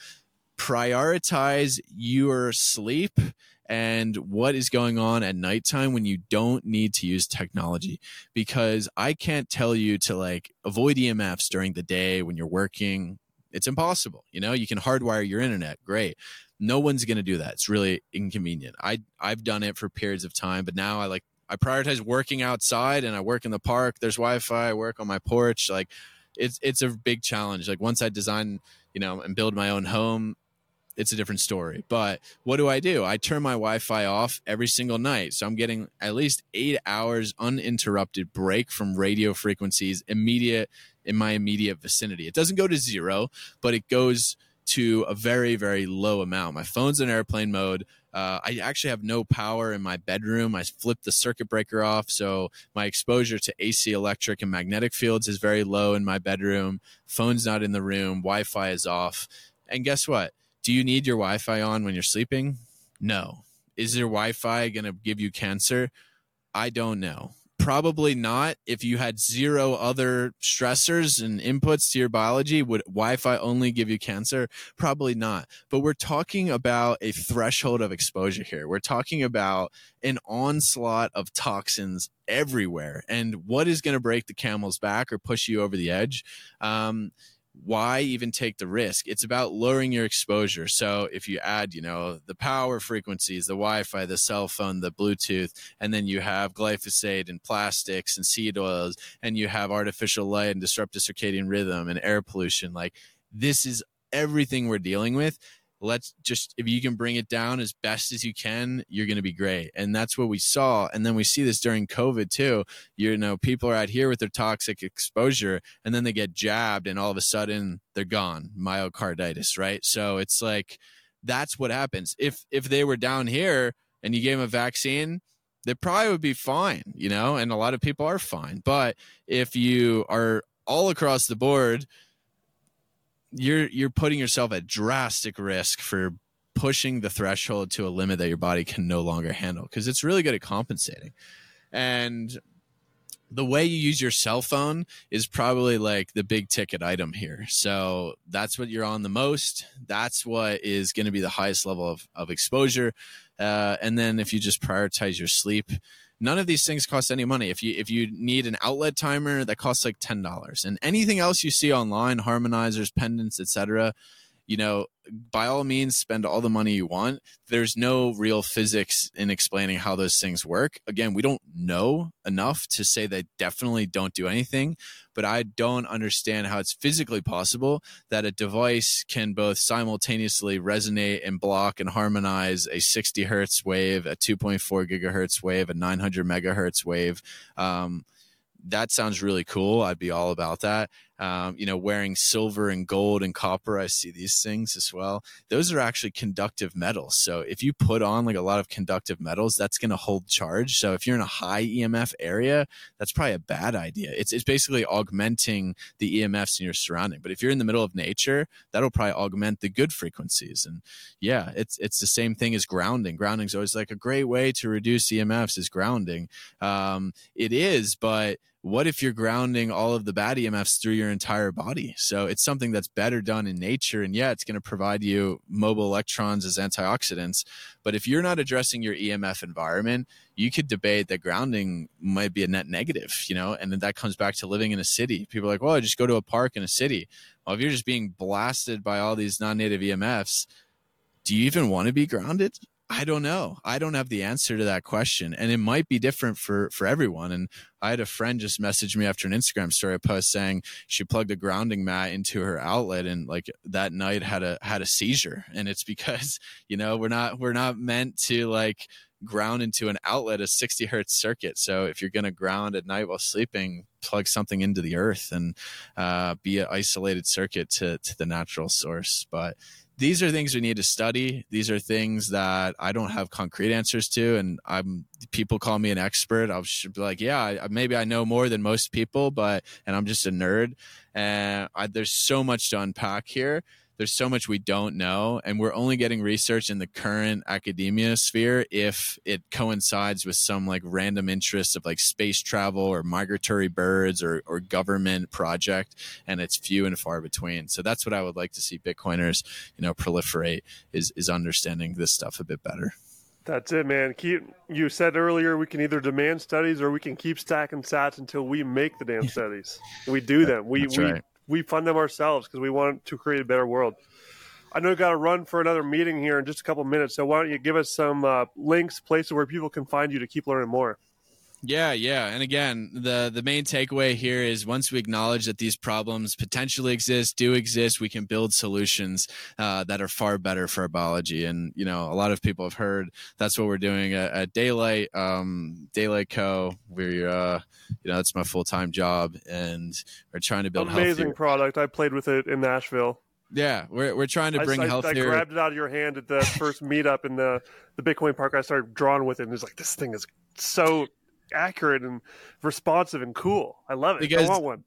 Prioritize your sleep and what is going on at nighttime when you don't need to use technology. Because I can't tell you to like avoid EMFs during the day when you're working. It's impossible. You can hardwire your internet. Great. No one's going to do that. It's really inconvenient. I've done it for periods of time, but now I prioritize working outside, and I work in the park. There's Wi-Fi. I work on my porch. Like, it's a big challenge. Like, once I design, and build my own home, it's a different story. But what do? I turn my Wi-Fi off every single night. So I'm getting at least 8 hours uninterrupted break from radio frequencies in my immediate vicinity. It doesn't go to zero, but it goes to a very, very low amount. My phone's in airplane mode. I actually have no power in my bedroom. I flipped the circuit breaker off, so my exposure to AC, electric, and magnetic fields is very low in my bedroom. Phone's not in the room. Wi-Fi is off. And guess what? Do you need your Wi-Fi on when you're sleeping? No. Is your Wi-Fi going to give you cancer? I don't know. Probably not. If you had zero other stressors and inputs to your biology, would Wi-Fi only give you cancer? Probably not. But we're talking about a threshold of exposure here. We're talking about an onslaught of toxins everywhere. And what is going to break the camel's back or push you over the edge? Why even take the risk? It's about lowering your exposure. So if you add, the power frequencies, the Wi-Fi, the cell phone, the Bluetooth, and then you have glyphosate and plastics and seed oils, and you have artificial light and disruptive circadian rhythm and air pollution, like this is everything we're dealing with. Let's just, if you can bring it down as best as you can, you're going to be great. And that's what we saw. And then we see this during COVID too. People are out here with their toxic exposure, and then they get jabbed and all of a sudden they're gone. Myocarditis, right? So it's like, that's what happens. If they were down here and you gave them a vaccine, they probably would be fine, and a lot of people are fine. But if you are all across the board, you're putting yourself at drastic risk for pushing the threshold to a limit that your body can no longer handle, because it's really good at compensating. And the way you use your cell phone is probably like the big ticket item here. So that's what you're on the most. That's what is going to be the highest level of exposure. And then if you just prioritize your sleep, none of these things cost any money. If you need an outlet timer, that costs like $10. And anything else you see online, harmonizers, pendants, etc., by all means, spend all the money you want. There's no real physics in explaining how those things work. Again, we don't know enough to say they definitely don't do anything, but I don't understand how it's physically possible that a device can both simultaneously resonate and block and harmonize a 60 hertz wave, a 2.4 gigahertz wave, a 900 megahertz wave. That sounds really cool. I'd be all about that. Wearing silver and gold and copper, I see these things as well. Those are actually conductive metals. So if you put on like a lot of conductive metals, that's going to hold charge. So if you're in a high EMF area, that's probably a bad idea. It's basically augmenting the EMFs in your surrounding. But if you're in the middle of nature, that'll probably augment the good frequencies. And yeah, it's the same thing as grounding. Grounding is always like a great way to reduce EMFs is grounding. It is, but what if you're grounding all of the bad EMFs through your entire body? So it's something that's better done in nature. And yeah, it's going to provide you mobile electrons as antioxidants. But if you're not addressing your EMF environment, you could debate that grounding might be a net negative, and then that comes back to living in a city. People are like, well, I just go to a park in a city. Well, if you're just being blasted by all these non-native EMFs, do you even want to be grounded? I don't know. I don't have the answer to that question. And it might be different for everyone. And I had a friend just message me after an Instagram story I post saying she plugged a grounding mat into her outlet and like that night had a seizure. And it's because, we're not meant to like ground into an outlet, a 60 hertz circuit. So if you're going to ground at night while sleeping, plug something into the earth and be an isolated circuit to the natural source. But these are things we need to study. These are things that I don't have concrete answers to. And people call me an expert. I'll be like, yeah, maybe I know more than most people, and I'm just a nerd. And there's so much to unpack here. There's so much we don't know, and we're only getting research in the current academia sphere if it coincides with some like random interest of like space travel or migratory birds or government project, and it's few and far between. So that's what I would like to see Bitcoiners, proliferate is understanding this stuff a bit better. That's it, man. You said earlier we can either demand studies or we can keep stacking sats until we make the damn studies. We do them. We fund them ourselves because we want to create a better world. I know you got to run for another meeting here in just a couple of minutes, so why don't you give us some links, places where people can find you to keep learning more? Yeah. And again, the main takeaway here is once we acknowledge that these problems potentially do exist, we can build solutions that are far better for our biology. And, a lot of people have heard that's what we're doing at Daylight, Daylight Co. We're, that's my full-time job, and we're trying to build amazing product. I played with it in Nashville. Yeah, we're trying to bring healthier. I grabbed it out of your hand at the first meetup in the Bitcoin Park. I started drawing with it, and it was like, this thing is so accurate and responsive and cool. I love it. I want one.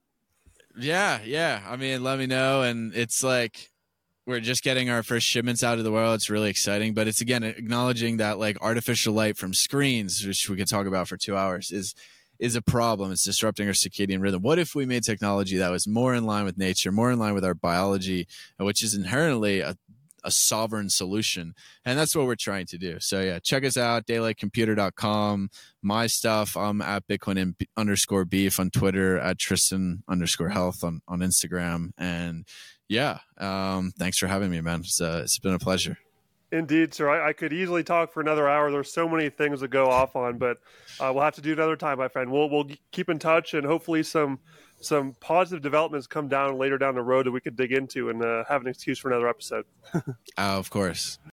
Yeah. I mean, let me know. And it's like we're just getting our first shipments out of the world. It's really exciting, but it's again acknowledging that like artificial light from screens, which we could talk about for 2 hours, is is a problem. It's disrupting our circadian rhythm. What if we made technology that was more in line with nature, more in line with our biology, which is inherently a sovereign solution? And that's what we're trying to do. So yeah, check us out, daylightcomputer.com. My stuff, I'm at Bitcoin_beef on Twitter, at Tristan_health on Instagram. And yeah, thanks for having me, man. It's been a pleasure. Indeed, sir. I could easily talk for another hour. There's so many things to go off on, but we'll have to do another time, my friend. We'll keep in touch, and hopefully some positive developments come down later down the road that we could dig into and have an excuse for another episode. Of course.